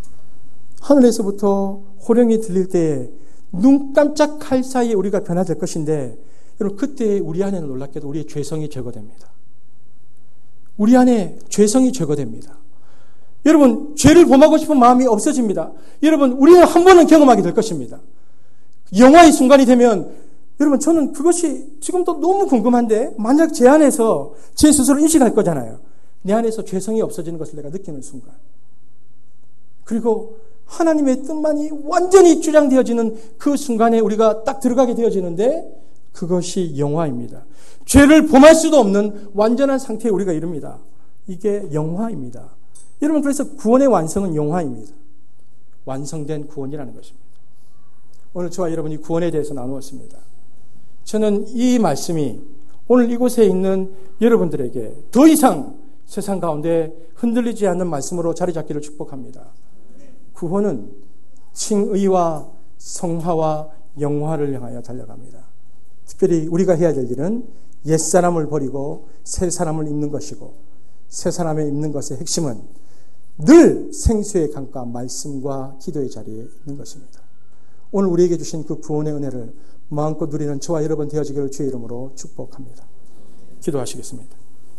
Speaker 1: 하늘에서부터 호령이 들릴 때에 눈 깜짝할 사이에 우리가 변화될 것인데, 여러분, 그때 우리 안에는 놀랍게도 우리의 죄성이 제거됩니다. 우리 안에 죄성이 제거됩니다. 여러분, 죄를 범하고 싶은 마음이 없어집니다. 여러분, 우리는 한 번은 경험하게 될 것입니다. 영화의 순간이 되면, 여러분, 저는 그것이 지금도 너무 궁금한데, 만약 제 안에서 제 스스로 인식할 거잖아요. 내 안에서 죄성이 없어지는 것을 내가 느끼는 순간. 그리고 하나님의 뜻만이 완전히 주장되어지는 그 순간에 우리가 딱 들어가게 되어지는데, 그것이 영화입니다. 죄를 범할 수도 없는 완전한 상태에 우리가 이릅니다. 이게 영화입니다. 여러분, 그래서 구원의 완성은 영화입니다. 완성된 구원이라는 것입니다. 오늘 저와 여러분이 구원에 대해서 나누었습니다. 저는 이 말씀이 오늘 이곳에 있는 여러분들에게 더 이상 세상 가운데 흔들리지 않는 말씀으로 자리 잡기를 축복합니다. 구원은 칭의와 성화와 영화를 향하여 달려갑니다. 특별히 우리가 해야 될 일은 옛사람을 버리고 새 사람을 입는 것이고, 새 사람을 입는 것의 핵심은 늘 생수의 강가 말씀과 기도의 자리에 있는 것입니다. 오늘 우리에게 주신 그 구원의 은혜를 마음껏 누리는 저와 여러분 되어지기를 주의 이름으로 축복합니다. 기도하시겠습니다.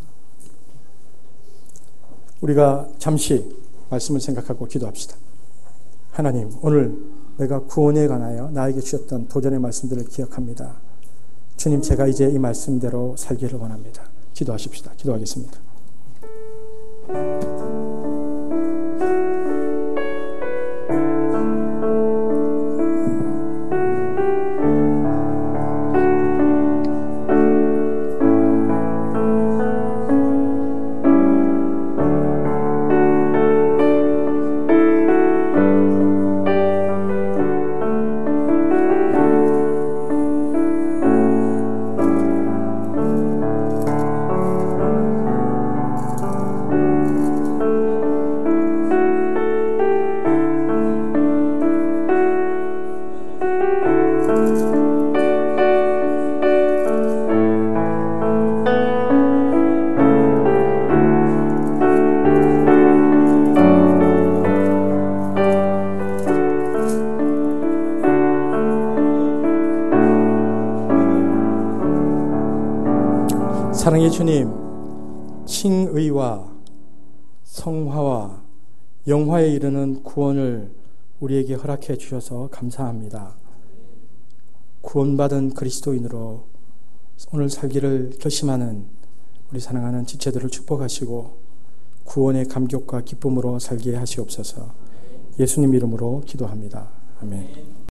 Speaker 1: 우리가 잠시 말씀을 생각하고 기도합시다. 하나님, 오늘 내가 구원에 관하여 나에게 주셨던 도전의 말씀들을 기억합니다. 주님, 제가 이제 이 말씀대로 살기를 원합니다. 기도하십시다. 기도하겠습니다. 사랑의 주님, 칭의와 성화와 영화에 이르는 구원을 우리에게 허락해 주셔서 감사합니다. 구원받은 그리스도인으로 오늘 살기를 결심하는 우리 사랑하는 지체들을 축복하시고 구원의 감격과 기쁨으로 살게 하시옵소서. 예수님 이름으로 기도합니다. 아멘.